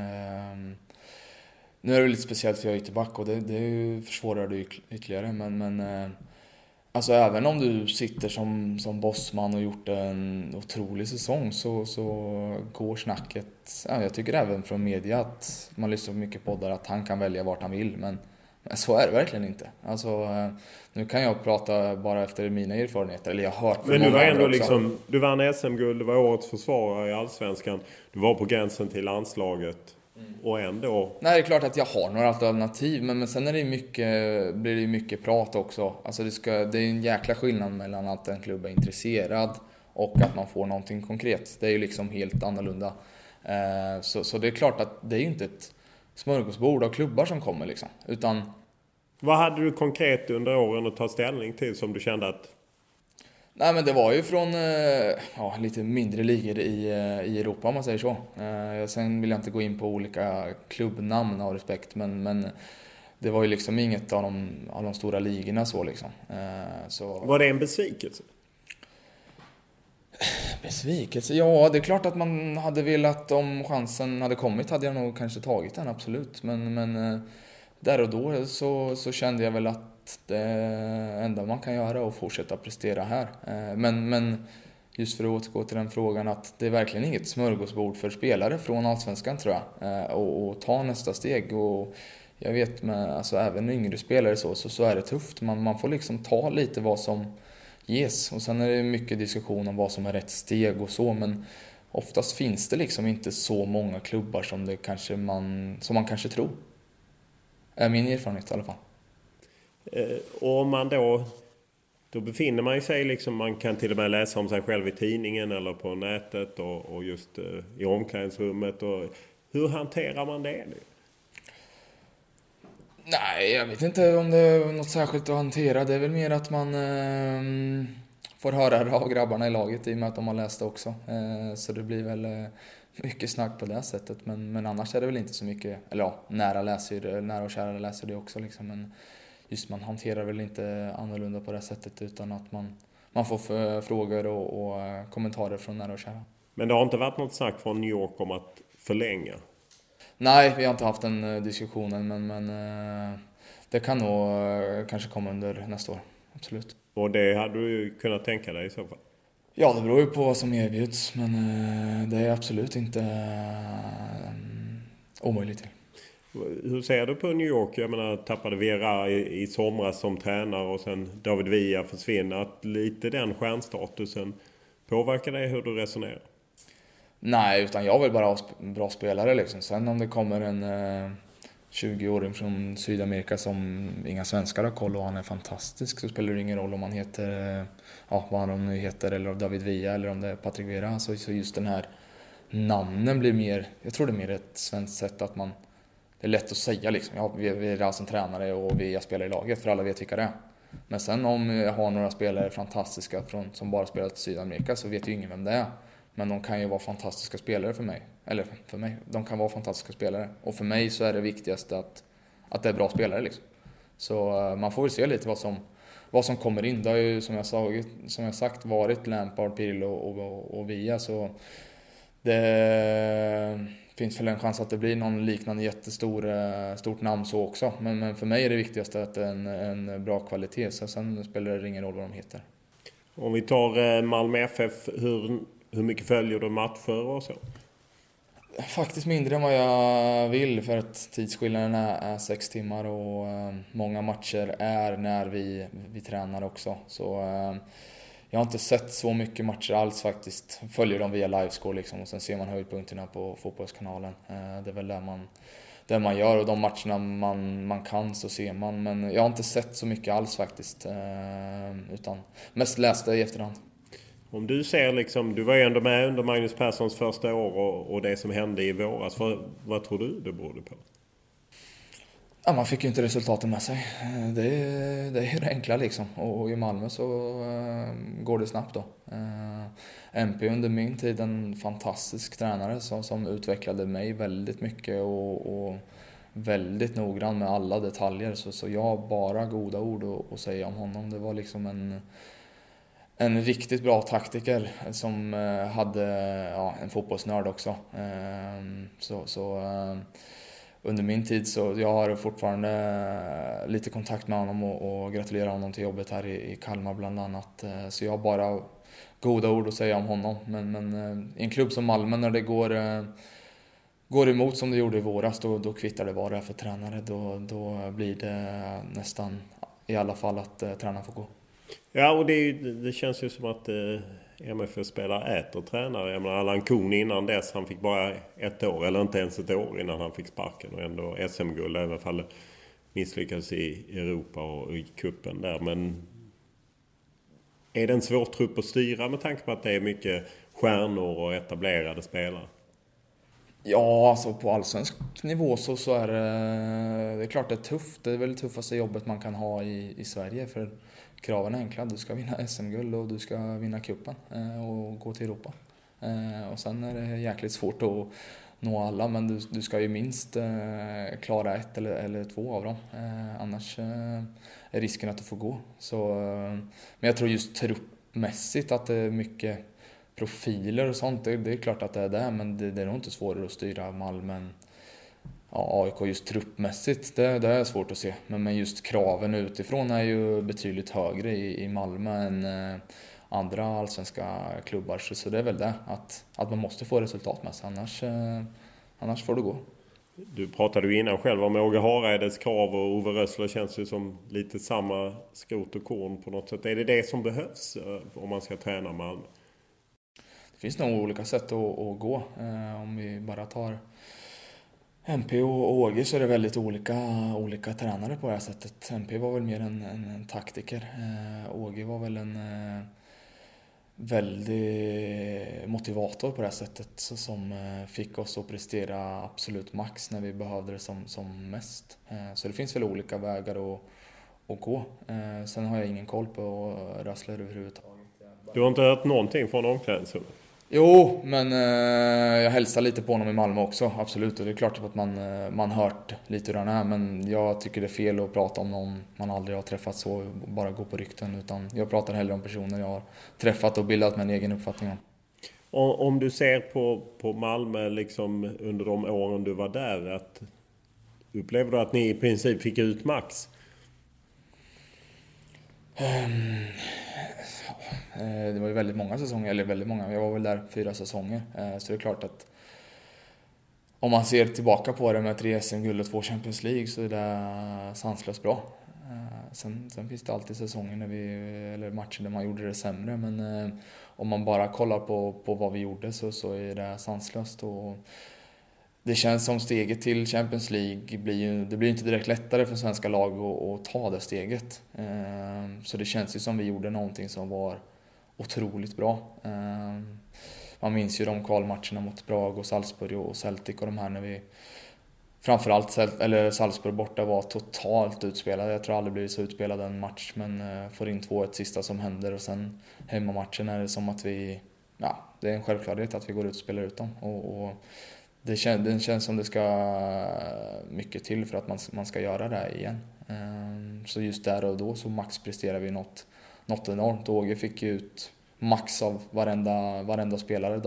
Nu är det lite speciellt för jag är ytterback, och det försvårar det ytterligare, men alltså även om du sitter som bossman och gjort en otrolig säsong så går snacket. Ja, jag tycker även från media att man lyssnar på mycket poddar att han kan välja vart han vill, men Men så är det verkligen inte. Alltså, nu kan jag prata bara efter mina erfarenheter. Eller jag har hört. Men du var ändå liksom, du vann SM-guld, du var årets försvarare i Allsvenskan. Du var på gränsen till landslaget. Och ändå... Nej, det är klart att jag har några alternativ. Men sen är det blir det mycket prat också. Alltså det är en jäkla skillnad mellan att en klubb är intresserad och att man får någonting konkret. Det är ju liksom helt annorlunda. Så det är klart att det är ju inte ett smörgåsbord av klubbar som kommer liksom. Utan... Vad hade du konkret under åren att ta ställning till som du kände att... Nej, men det var ju från lite mindre ligor i Europa om man säger så. Sen vill jag inte gå in på olika klubbnamn av respekt, men det var ju liksom inget av de stora ligorna så liksom. Så... Var det en besvikelse? Besvikelse? Ja, det är klart att man hade velat, om chansen hade kommit hade jag nog kanske tagit den, absolut. Men där och då så kände jag väl att det enda man kan göra är att fortsätta prestera här. Men just för att återgå till den frågan, att det är verkligen inget smörgåsbord för spelare från Allsvenskan tror jag. Och ta nästa steg. Och jag vet med alltså, även yngre spelare så är det tufft. Man får liksom ta lite vad som ges. Och sen är det mycket diskussion om vad som är rätt steg och så. Men oftast finns det liksom inte så många klubbar som man kanske tror. Är min erfarenhet i alla fall. Och om man då befinner man sig liksom, man kan till och med läsa om sig själv i tidningen eller på nätet och just i omklädningsrummet. Och hur hanterar man det? Nej, jag vet inte om det är något särskilt att hantera. Det är väl mer att man får höra det av grabbarna i laget i och med att de har läst det också. Så det blir väl mycket snack på det sättet. Men annars är det väl inte så mycket, eller ja, nära och kära läser det också liksom. Men just man hanterar väl inte annorlunda på det sättet utan att man får frågor och kommentarer från nära och kära. Men det har inte varit något snack från New York om att förlänga? Nej, vi har inte haft den diskussionen men det kan nog kanske komma under nästa år, absolut. Och det hade du ju kunnat tänka dig i så fall? Ja, det beror ju på vad som erbjuds men det är absolut inte omöjligt till. Hur ser du på New York? Jag menar, tappade Vera i somras som tränare och sen David Villa försvinner. Att lite den stjärnstatusen påverkar dig hur du resonerar? Nej, utan jag vill bara ha bra spelare liksom. Sen om det kommer en 20-åring från Sydamerika som inga svenskar har koll och han är fantastisk, så spelar det ingen roll om han heter vad han nu heter eller David Villa eller om det är Patrick Vera. Så just den här namnen blir mer, jag tror det är mer ett svenskt sätt att man, det är lätt att säga liksom, ja, vi är alltså en tränare och vi spelar i laget för alla vet vilka det är. Men sen om jag har några spelare fantastiska som bara spelat i Sydamerika så vet ju ingen vem det är. Men de kan ju vara fantastiska spelare för mig. Eller för mig. De kan vara fantastiska spelare. Och för mig så är det viktigaste att det är bra spelare liksom. Så man får väl se lite vad som kommer in. Det har ju som jag sagt varit Lampard, Pirlo och Villa. Så det finns väl en chans att det blir någon liknande stort namn så också. Men för mig är det viktigaste att det är en bra kvalitet. Så sen spelar det ingen roll vad de heter. Om vi tar Malmö FF, hur mycket följer du matcher och så? Faktiskt mindre än vad jag vill för att tidsskillnaden är 6 timmar och många matcher är när vi tränar också. Så jag har inte sett så mycket matcher alls faktiskt. Följer dem via livescore liksom och sen ser man höjdpunkterna på fotbollskanalen. Det är väl det man gör och de matcherna man kan så ser man. Men jag har inte sett så mycket alls faktiskt. Utan mest läste i efterhand. Om du ser liksom, du var ju ändå med under Magnus Perssons första år och det som hände i våras. Vad tror du det berodde på? Ja, man fick ju inte resultaten med sig. Det är det enkla liksom. Och i Malmö så går det snabbt då. MP under min tid en fantastisk tränare som utvecklade mig väldigt mycket och väldigt noggrann med alla detaljer. Så jag har bara goda ord att säga om honom. Det var liksom en riktigt bra taktiker som hade en fotbollsnörd också. Så under min tid så jag har fortfarande lite kontakt med honom och gratulerar honom till jobbet här i Kalmar bland annat. Så jag har bara goda ord att säga om honom. Men i en klubb som Malmö när det går går emot som det gjorde i våras, då kvittar det vad det är för tränare. Då blir det nästan i alla fall att tränaren får gå. Ja, och det känns ju som att MFF-spelare äter tränare. Jag menar, Allan Kuhn innan dess, han fick bara 1 år eller inte ens 1 år innan han fick sparken. Och ändå SM-guld, även fall misslyckades i Europa och i kuppen där. Men är det en svår trupp att styra med tanke på att det är mycket stjärnor och etablerade spelare? Ja, alltså på allsvensk nivå så är det är klart det är tufft. Det är väl det tuffaste jobbet man kan ha i Sverige, för kraven är enkla. Du ska vinna SM-guld och du ska vinna kuppen och gå till Europa. Och sen är det jäkligt svårt att nå alla, men du ska ju minst klara 1 eller 2 av dem. Annars är risken att du får gå. Men jag tror just truppmässigt att det är mycket profiler och sånt. Det är klart att det är det, men det är nog inte svårare att styra Malmö. Ja, AIK just truppmässigt, det är svårt att se. Men just kraven utifrån är ju betydligt högre i Malmö än andra allsvenska klubbar. Så det är väl det, att man måste få resultat med sig, annars får det gå. Du pratade ju innan själv om Åge Hareides krav, och Ove Rössler känns ju som lite samma skrot och korn på något sätt. Är det som behövs om man ska träna Malmö? Det finns nog olika sätt att gå. Om vi bara tar MP och Åge, så är det väldigt olika tränare på det här sättet. MP var väl mer en taktiker. Åge var väl en väldigt motivator på det här sättet, som fick oss att prestera absolut max när vi behövde det som mest. Så det finns väl olika vägar att gå. Sen har jag ingen koll på Rössler överhuvudtaget. Du har inte hört någonting från omklädningsrummet? Jo, men jag hälsar lite på honom i Malmö också, absolut. Och det är klart att man hört lite hur han är, men jag tycker det är fel att prata om någon man aldrig har träffat, så bara gå på rykten. Utan jag pratar hellre om personer jag har träffat och bildat med en egen uppfattning om. Om du ser på Malmö liksom under de åren du var där, upplever du att ni i princip fick ut max? Det var ju väldigt många säsonger, eller väldigt många, jag var väl där 4 säsonger. Så det är klart att om man ser tillbaka på det med 3 SM-guld och 2 Champions League, så är det sanslöst bra. Sen finns det alltid säsonger eller matcher där man gjorde det sämre, men om man bara kollar på vad vi gjorde så är det sanslöst. Och det känns som steget till Champions League blir inte direkt lättare för svenska lag att ta det steget. Så det känns ju som vi gjorde någonting som var otroligt bra. Man minns ju de kvalmatcherna mot Prag och Salzburg och Celtic och de här, när vi framförallt Salzburg borta var totalt utspelade. Jag tror aldrig blivit så utspelad en match, men får in 2-1 sista som händer, och sen hemmamatchen är det som att det är en självklarhet att vi går ut och spelar ut dem. Och det känns som det ska mycket till för att man ska göra det igen. Så just där och då så max presterar vi något enormt. Åge fick ut max av varenda spelare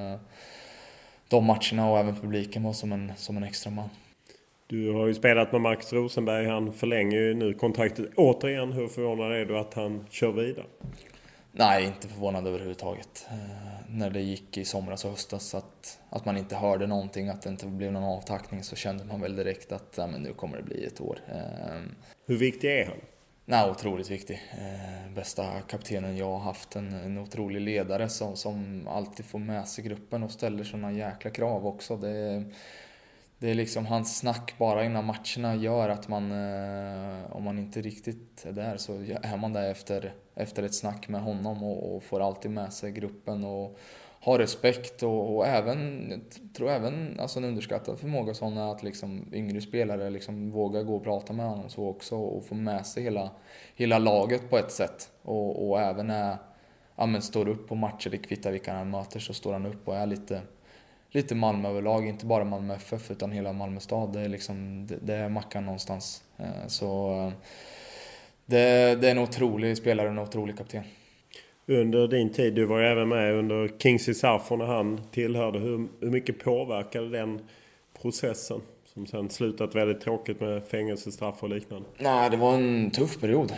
de matcherna, och även publiken var som en extra man. Du har ju spelat med Max Rosenberg. Han förlänger ju nu kontraktet återigen. Hur förvånad är du att han kör vidare? Nej, inte förvånad överhuvudtaget. När det gick i somras och höstas att man inte hörde någonting, att det inte blev någon avtackning, så kände man väl direkt att men nu kommer det bli ett år. Hur viktig är han? Nej, otroligt viktig. Bästa kaptenen jag har haft. En otrolig ledare som alltid får med sig gruppen och ställer såna jäkla krav också. Det är liksom hans snack bara innan matcherna gör att man, om man inte riktigt är där, så är man där efter ett snack med honom och får alltid med sig gruppen och har respekt och även alltså en underskattad förmåga sådana att liksom yngre spelare liksom vågar gå och prata med honom så också, och få med sig hela laget på ett sätt, och även står upp på matcher, det kvittar vilka han möter, så står han upp och är lite Malmö överlag, inte bara Malmö FF utan hela Malmö stad. Det är liksom det är mackan någonstans. Så det är en otrolig spelare och en otrolig kapten. Under din tid, du var ju även med under Kingsley Sarfo när han tillhörde. Hur mycket påverkade den processen som sen slutat väldigt tråkigt med fängelsestraff och liknande? Nej, det var en tuff period.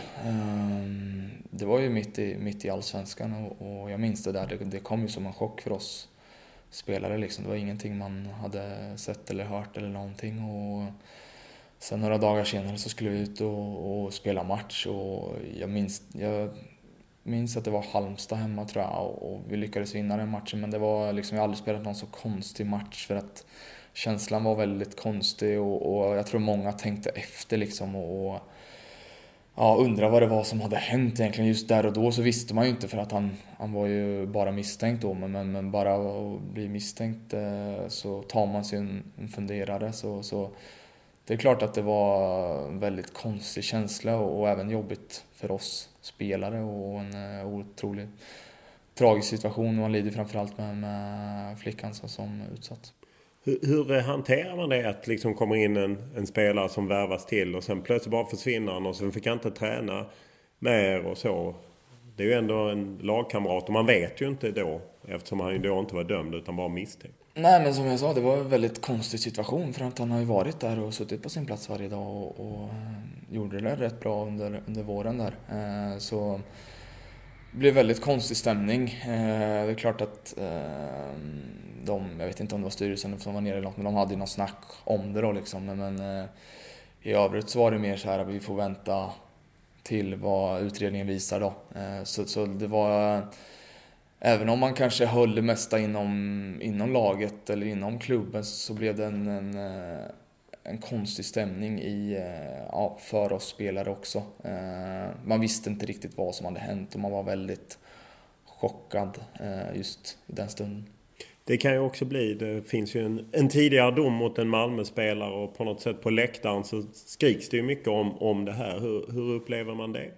Det var ju mitt i allsvenskan, och jag minns det där. Det kom ju som en chock för oss spelare liksom. Det var ingenting man hade sett eller hört eller någonting. Och sen några dagar senare så skulle vi ut och spela match. Och jag minns att det var Halmstad hemma tror jag. Och vi lyckades vinna den matchen. Men det var liksom, jag har aldrig spelat någon så konstig match. För att känslan var väldigt konstig. Och jag tror många tänkte efter liksom. Och undrar vad det var som hade hänt egentligen just där och då. Så visste man ju inte, för att han var ju bara misstänkt då. Men bara att bli misstänkt så tar man sig en funderare. Så det är klart att det var en väldigt konstig känsla och även jobbigt för oss spelare. Och en otroligt tragisk situation. Man lider framförallt med flickan som utsatt. Hur hanterar man det att liksom kommer in en spelare som värvas till och sen plötsligt bara försvinner han och sen fick han inte träna mer och så? Det är ju ändå en lagkamrat och man vet ju inte då, eftersom han ju då inte var dömd utan bara misstänkt. Nej, men som jag sa, det var en väldigt konstig situation, för att han har ju varit där och suttit på sin plats varje dag och gjorde det rätt bra under våren där. Så det blev väldigt konstig stämning. Det är klart att jag vet inte om det var styrelsen som var nere eller något, men de hade ju något snack om det då liksom. Men i övrigt så var det mer så här att vi får vänta till vad utredningen visar då. Så det var, även om man kanske höll det mesta inom laget eller inom klubben, så blev det en konstig stämning för oss spelare också. Man visste inte riktigt vad som hade hänt och man var väldigt chockad just i den stunden. Det kan ju också bli, det finns ju en tidigare dom mot en Malmö-spelare och på något sätt på läktaren så skriks det ju mycket om det här. Hur upplever man det?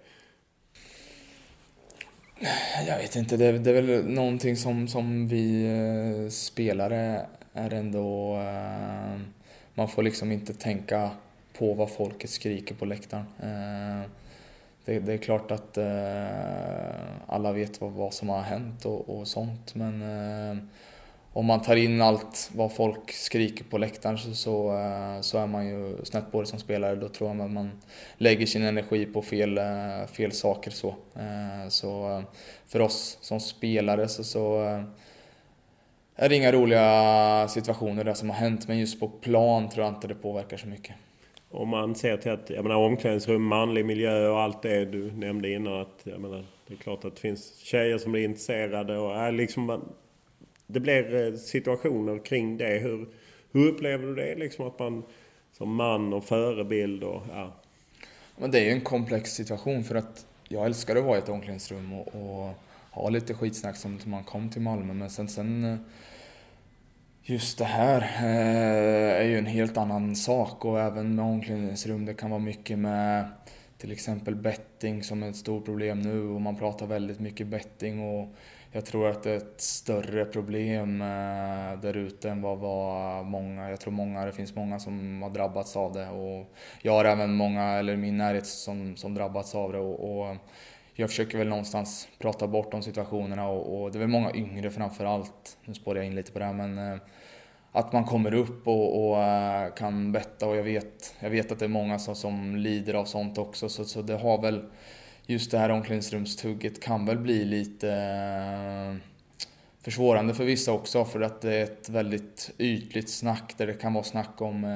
Jag vet inte, det är väl någonting som vi spelare är ändå... Man får liksom inte tänka på vad folket skriker på läktaren. Det är klart att alla vet vad som har hänt och sånt, men om man tar in allt vad folk skriker på läktaren så är man ju snett på det som spelare. Då tror jag att man lägger sin energi på fel saker. Så för oss som spelare så är det inga roliga situationer där som har hänt, men just på plan tror jag inte det påverkar så mycket. Om man ser till att, omklädningsrum, manlig miljö och allt det du nämnde innan, att det är klart att det finns tjejer som blir intresserade och det blir situationer kring det. Hur upplever du det liksom, att man som man och förebild och Men det är ju en komplex situation, för att jag älskar att vara i ett omklädningsrum och ha lite skitsnack som man kom till Malmö, men sen just det här är ju en helt annan sak. Och även med omklädningsrum, det kan vara mycket med till exempel betting som är ett stort problem nu, och man pratar väldigt mycket betting, och jag tror att det är ett större problem där ute än vad många. Jag tror det finns många som har drabbats av det, och jag har även många eller min närhet som drabbats av det, och jag försöker väl någonstans prata bort de situationerna, och det är väl många yngre framför allt. Nu spår jag in lite på det här, men att man kommer upp och kan betta, och jag vet att det är många som lider av sånt också, så det har väl just det här omklädningsrumstugget kan väl bli lite försvårande för vissa också, för att det är ett väldigt ytligt snack där det kan vara snack om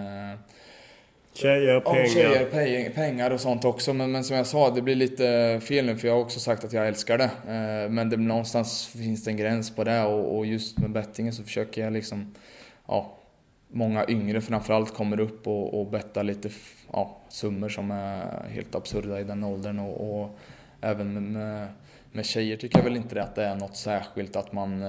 pengar och sånt också, men som jag sa, det blir lite fel nu, för jag har också sagt att jag älskar det, men någonstans finns det en gräns på det, och just med bettingen så försöker jag liksom, många yngre framförallt kommer upp och bettar lite summor som är helt absurda i den åldern, och även med tjejer tycker jag väl inte att det är något särskilt att man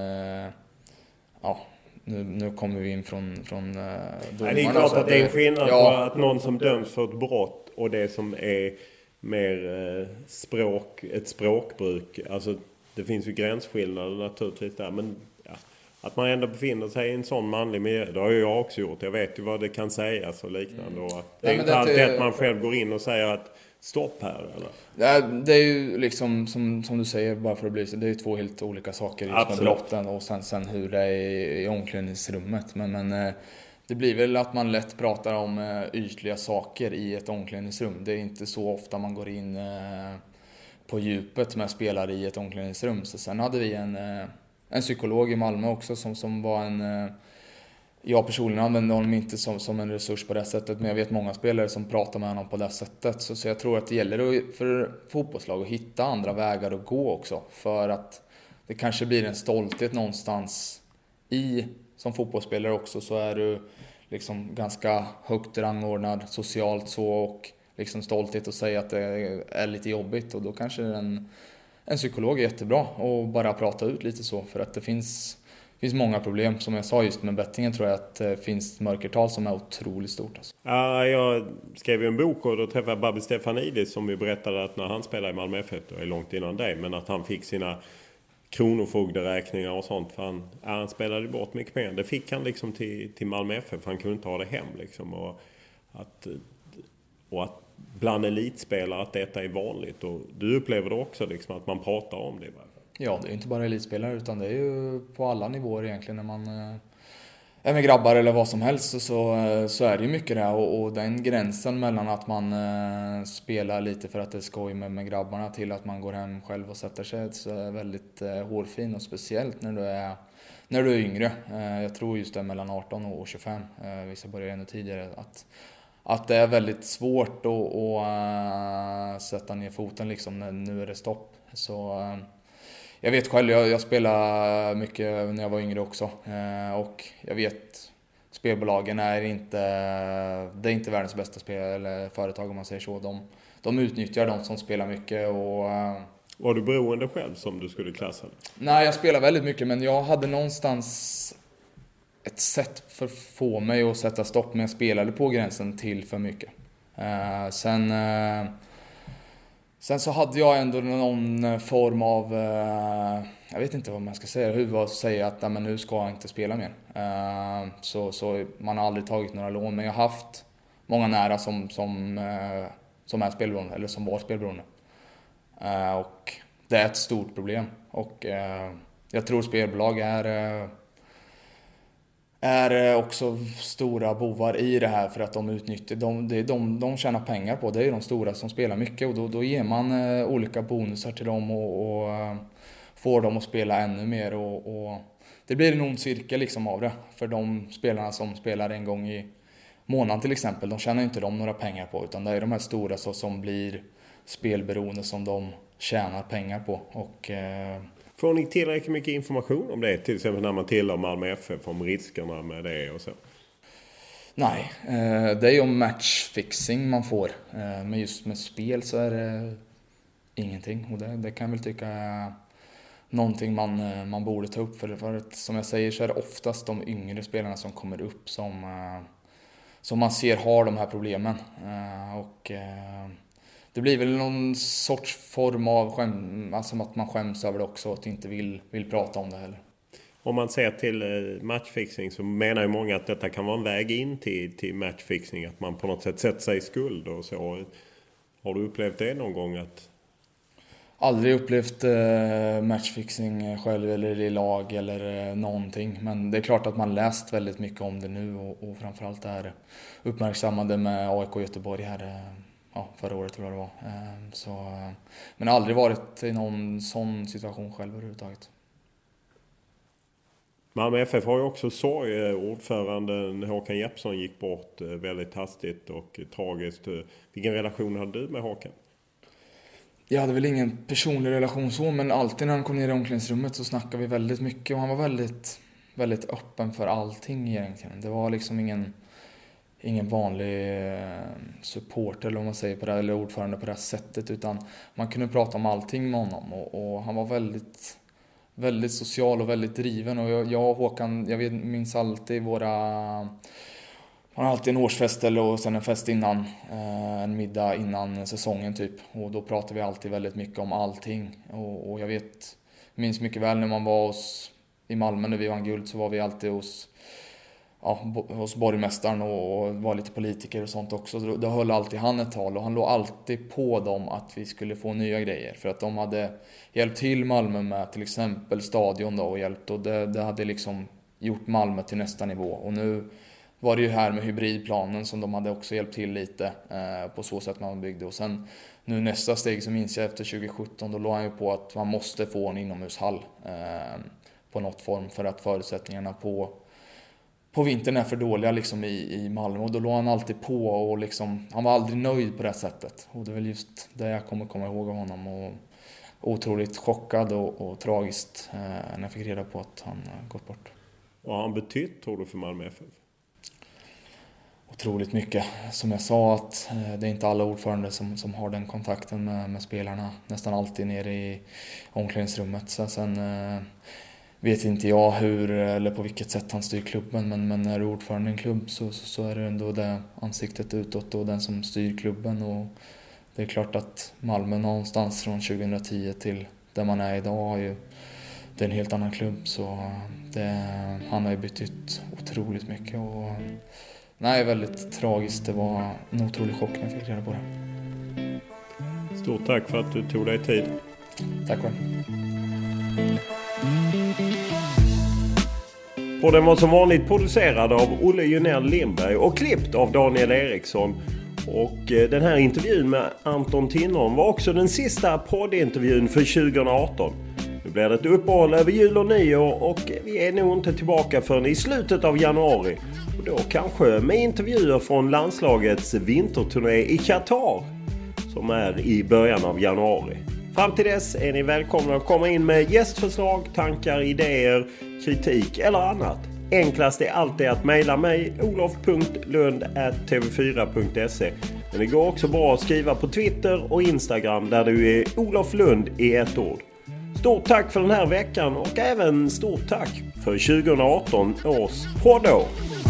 nu kommer vi in från domarna. Nej, det är klart att det är en skillnad på att någon som döms för ett brott och det som är mer ett språkbruk. Alltså det finns ju gränsskillnader naturligtvis där, men att man ändå befinner sig i en sån manlig miljö, det har ju jag också gjort. Jag vet ju vad det kan sägas och liknande. Och att det är inte alltid att man själv går in och säger att stopp här, eller? Det är ju liksom som du säger, bara för att bli så, det är ju två helt olika saker just med brotten och sen hur det är i omklädningsrummet. Men det blir väl att man lätt pratar om ytliga saker i ett omklädningsrum. Det är inte så ofta man går in på djupet med spelare i ett omklädningsrum. Så sen hade vi en psykolog i Malmö också som var en... Jag personligen använder honom inte som en resurs på det sättet, men jag vet många spelare som pratar med honom på det sättet. Så jag tror att det gäller för fotbollslag att hitta andra vägar att gå också. För att det kanske blir en stolthet någonstans som fotbollsspelare också, så är du liksom ganska högt rangordnad socialt så, och liksom stolthet att säga att det är lite jobbigt, och då kanske en psykolog är jättebra och bara prata ut lite så, för att det finns många problem. Som jag sa just med bettingen, tror jag att det finns mörkertal som är otroligt stort. Alltså. Ja, jag skrev en bok och då träffade jag Babbe Stefanidis som vi berättade att när han spelade i Malmö FF, då är långt innan dig, men att han fick sina kronofogderäkningar och sånt, för han spelade bort mycket pengar. Det fick han liksom till Malmö FF, för han kunde inte ha det hem liksom. Och att bland elitspelare att detta är vanligt, och du upplever det också liksom, att man pratar om det. Ja, det är inte bara elitspelare, utan det är ju på alla nivåer egentligen. När man är med grabbar eller vad som helst, så är det ju mycket det här. Och den gränsen mellan att man spelar lite för att det är skoj med grabbarna till att man går hem själv och sätter sig, så är väldigt hårfin, och speciellt när du är yngre. Jag tror just det mellan 18 och 25, vissa börjar ännu tidigare, att det är väldigt svårt att sätta ner foten liksom när nu är det stopp. Så jag vet själv, jag spelade mycket när jag var yngre också, och jag vet spelbolagen är inte världens bästa företag om man säger så. De utnyttjar de som spelar mycket. Och var du beroende själv som du skulle klassa? Nej, jag spelar väldigt mycket, men jag hade någonstans ett sätt för att få mig att sätta stopp, men jag spelade på gränsen till för mycket. Sen så hade jag ändå någon form av, jag vet inte vad man ska säga, hur var att säga att men nu ska jag inte spela mer. Så man har aldrig tagit några lån, men jag har haft många nära som är spelberoende, eller som var spelberoende. Och det är ett stort problem, och jag tror spelbolag är också stora bovar i det här, för att de utnyttjar, de tjänar pengar på. Det är de stora som spelar mycket, och då ger man olika bonusar till dem och får dem att spela ännu mer, och det blir en ond cirkel liksom av det. För de spelarna som spelar en gång i månaden till exempel, de tjänar inte några pengar på, utan det är de här stora som blir spelberoende som de tjänar pengar på. Och får ni tillräckligt mycket information om det? Till exempel när man tillhör Malmö FF, om riskerna med det och så? Nej, det är ju matchfixing man får. Men just med spel så är det ingenting. Och det kan jag väl tycka är någonting man borde ta upp. För att, som jag säger, så är det oftast de yngre spelarna som kommer upp som man ser har de här problemen. Och det blir väl någon sorts form av alltså att man skäms över det också, att inte vill prata om det heller. Om man ser till matchfixing, så menar ju många att detta kan vara en väg in till matchfixing, att man på något sätt sätter sig i skuld och så. Har du upplevt det någon gång? Aldrig upplevt matchfixing själv eller i lag eller någonting. Men det är klart att man läst väldigt mycket om det nu, och framförallt är uppmärksammade med AIK Göteborg här förra året tror jag det var. Men aldrig varit i någon sån situation själv överhuvudtaget. Malmö FF har ju också sorg. Ordföranden Håkan Jeppsson gick bort väldigt hastigt och tragiskt. Vilken relation hade du med Håkan? Jag hade väl ingen personlig relation så, men alltid när han kom ner i omklädningsrummet så snackade vi väldigt mycket, och han var väldigt, väldigt öppen för allting egentligen. Det var liksom ingen vanlig supporter eller om man säger på det, eller ordförande på det här sättet, utan man kunde prata om allting med honom, och han var väldigt, väldigt social och väldigt driven. Och jag och Håkan, minns alltid man har alltid en årsfest och sen en fest innan, en middag innan säsongen typ, och då pratar vi alltid väldigt mycket om allting. Och jag minns mycket väl när man var i Malmö när vi vann guld, så var vi alltid hos borgmästaren och var lite politiker och sånt också. Då höll alltid han ett tal, och han låg alltid på dem att vi skulle få nya grejer, för att de hade hjälpt till Malmö med till exempel stadion då, och hjälpt, och det hade liksom gjort Malmö till nästa nivå. Och nu var det ju här med hybridplanen som de hade också hjälpt till lite på så sätt man byggde. Och sen nu nästa steg, så minns jag efter 2017, då låg han ju på att man måste få en inomhushall något form för att förutsättningarna på vintern är för dåliga liksom i Malmö, och då låg han alltid på och liksom, han var aldrig nöjd på det sättet, och det är väl just det jag kommer komma ihåg av honom, och otroligt chockad och tragiskt när jag fick reda på att han gått bort. Vad har han betytt, tror du, för Malmö FF? Otroligt mycket. Som jag sa, att det är inte alla ordförande som har den kontakten med spelarna, nästan alltid nere i omklädningsrummet. Sen vet inte jag hur eller på vilket sätt han styr klubben, men när du är ordförande i en klubb så är det ändå det ansiktet utåt och den som styr klubben, och det är klart att Malmö någonstans från 2010 till där man är idag det är en helt annan klubb, så han har ju betytt otroligt mycket, och nej, väldigt tragiskt. Det var en otrolig chock när jag fick reda på det. Stort tack för att du tog dig tid. Tack själv. Podden var som vanligt producerad av Olle Junell Lindberg och klippt av Daniel Eriksson. Och den här intervjun med Anton Tinnerholm var också den sista poddintervjun för 2018. Nu blir det ett uppehåll över jul och nyår, och vi är nog inte tillbaka förrän i slutet av januari. Och då kanske med intervjuer från landslagets vinterturné i Qatar, som är i början av januari. Fram till dess är ni välkomna att komma in med gästförslag, tankar, idéer, kritik eller annat. Enklast är alltid att mejla mig olof.lund@tv4.se. Men det går också bra att skriva på Twitter och Instagram där du är Olof Lund i ett ord. Stort tack för den här veckan, och även stort tack för 2018 års poddår.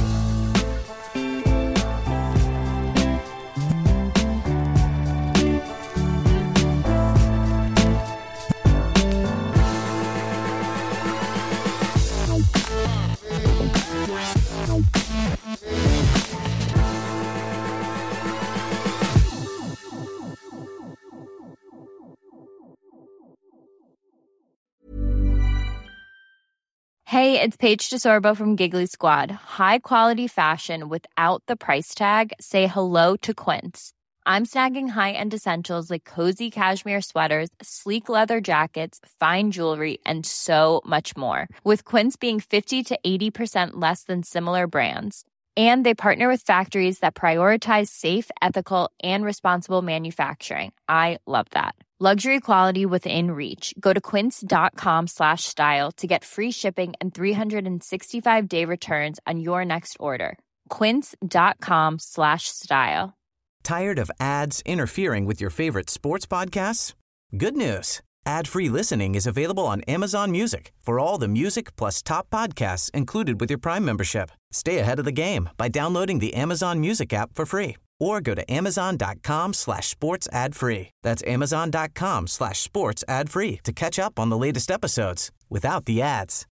Hey, it's Paige DeSorbo from Giggly Squad. High quality fashion without the price tag. Say hello to Quince. I'm snagging high-end essentials like cozy cashmere sweaters, sleek leather jackets, fine jewelry, and so much more. With Quince being 50 to 80% less than similar brands. And they partner with factories that prioritize safe, ethical, and responsible manufacturing. I love that. Luxury quality within reach. Go to quince.com/style to get free shipping and 365-day returns on your next order. Quince.com/style. Tired of ads interfering with your favorite sports podcasts? Good news. Ad-free listening is available on Amazon Music for all the music plus top podcasts included with your Prime membership. Stay ahead of the game by downloading the Amazon Music app for free, or go to amazon.com/sports ad free. That's amazon.com/sports ad free to catch up on the latest episodes without the ads.